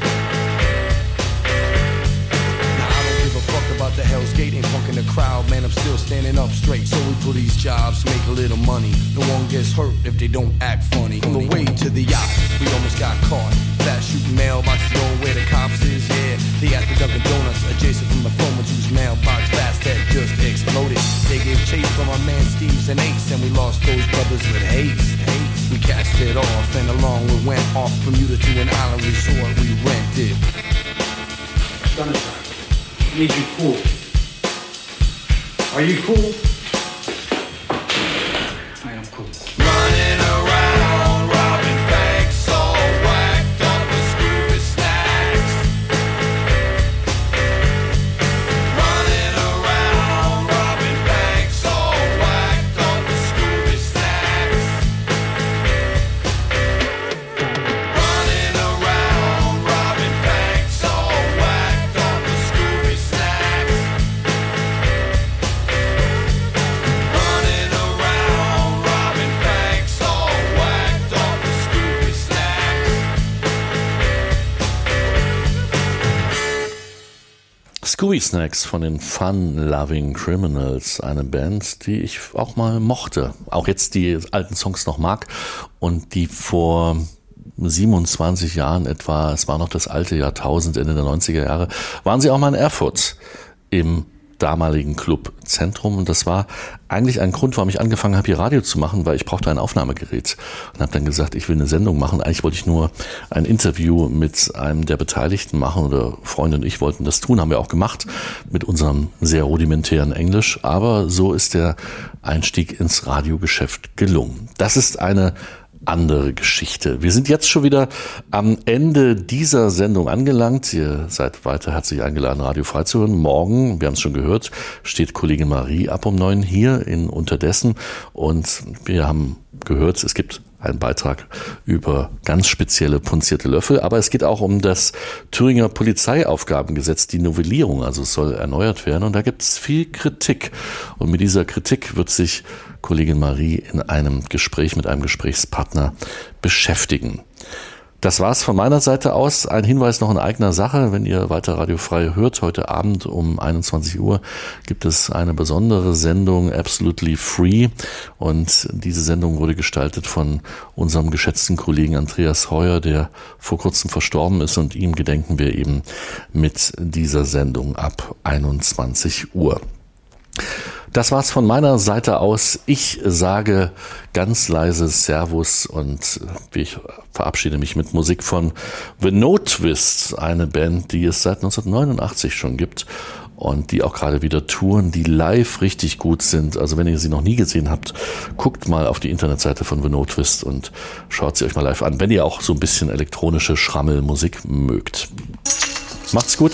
Now I don't give a fuck about the Hell's Gate, ain't punking the crowd, man, I'm still standing up straight. So we pull these jobs, make a little money. No one gets hurt if they don't act funny. On the way to the yacht, we almost got caught. Fast shooting mailboxes, going where the cops is, yeah. from our man Steve's and Ace, and we lost those brothers with haste. We cast it off, and along we went off Bermuda to an island resort we rented. Sunshine, I need you cool. Are you cool? I am cool. Running around, robbing banks, all whacked up with Scooby snacks. Running around, robbing banks, all whacked up with Scooby snacks. Running around, robbing banks, all whacked up with Scooby snacks. Running around, robbing banks, all whacked up with Scooby snacks. Scooby Snacks von den Fun-Loving Criminals, eine Band, die ich auch mal mochte, auch jetzt die alten Songs noch mag und die vor 27 Jahren etwa, es war noch das alte Jahrtausend, Ende der 90er Jahre, waren sie auch mal in Erfurt im damaligen Club Zentrum und das war eigentlich ein Grund, warum ich angefangen habe, hier Radio zu machen, weil ich brauchte ein Aufnahmegerät und habe dann gesagt, ich will eine Sendung machen. Eigentlich wollte ich nur ein Interview mit einem der Beteiligten machen oder Freunde und ich wollten das tun, haben wir auch gemacht mit unserem sehr rudimentären Englisch, aber so ist der Einstieg ins Radiogeschäft gelungen. Das ist eine andere Geschichte. Wir sind jetzt schon wieder am Ende dieser Sendung angelangt. Ihr seid weiter herzlich eingeladen, Radio frei zu hören. Morgen, wir haben es schon gehört, steht Kollegin Marie ab um 9 hier in Unterdessen und wir haben gehört, es gibt einen Beitrag über ganz spezielle punzierte Löffel, aber es geht auch um das Thüringer Polizeiaufgabengesetz, die Novellierung, also es soll erneuert werden und da gibt es viel Kritik und mit dieser Kritik wird sich Kollegin Marie in einem Gespräch mit einem Gesprächspartner beschäftigen. Das war's von meiner Seite aus. Ein Hinweis noch in eigener Sache. Wenn ihr weiter Radio frei hört, heute Abend um 21 Uhr gibt es eine besondere Sendung, Absolutely Free. Und diese Sendung wurde gestaltet von unserem geschätzten Kollegen Andreas Heuer, der vor kurzem verstorben ist. Und ihm gedenken wir eben mit dieser Sendung ab 21 Uhr. Das war's von meiner Seite aus. Ich sage ganz leise Servus und ich verabschiede mich mit Musik von The No Twist, eine Band, die es seit 1989 schon gibt und die auch gerade wieder touren, die live richtig gut sind. Also wenn ihr sie noch nie gesehen habt, guckt mal auf die Internetseite von The No Twist und schaut sie euch mal live an, wenn ihr auch so ein bisschen elektronische Schrammelmusik mögt. Macht's gut.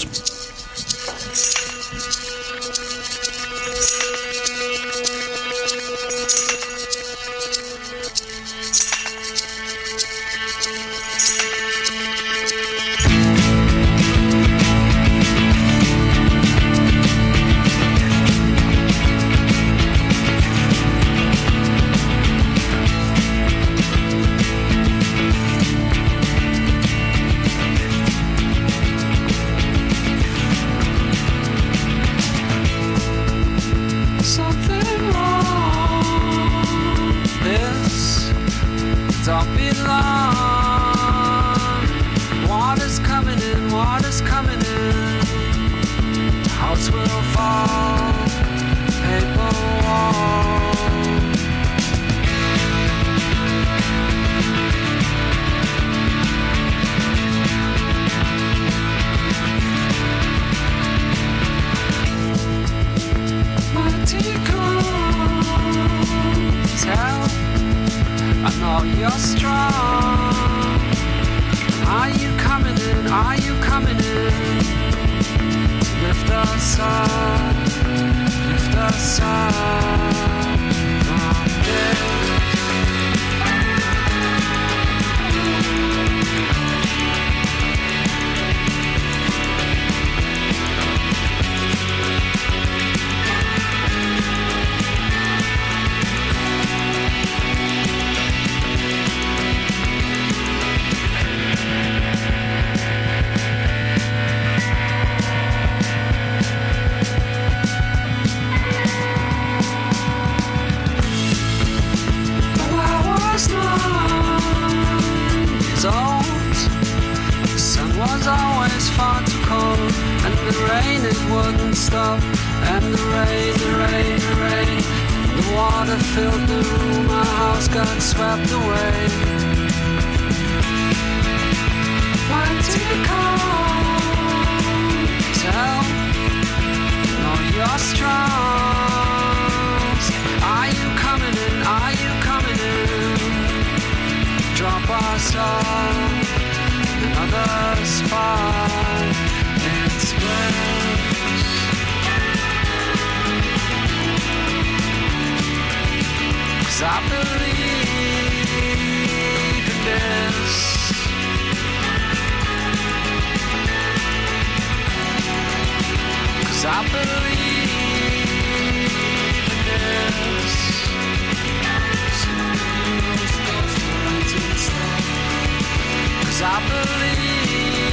And the rain, it wouldn't stop. And the rain, the rain, the rain The water filled the room, our house got swept away. Why did you come? Tell, no, you're strong. Are you coming in? Are you coming in? Drop us off another spot in space. 'Cause I believe in this. 'Cause I believe in this. 'Cause I believe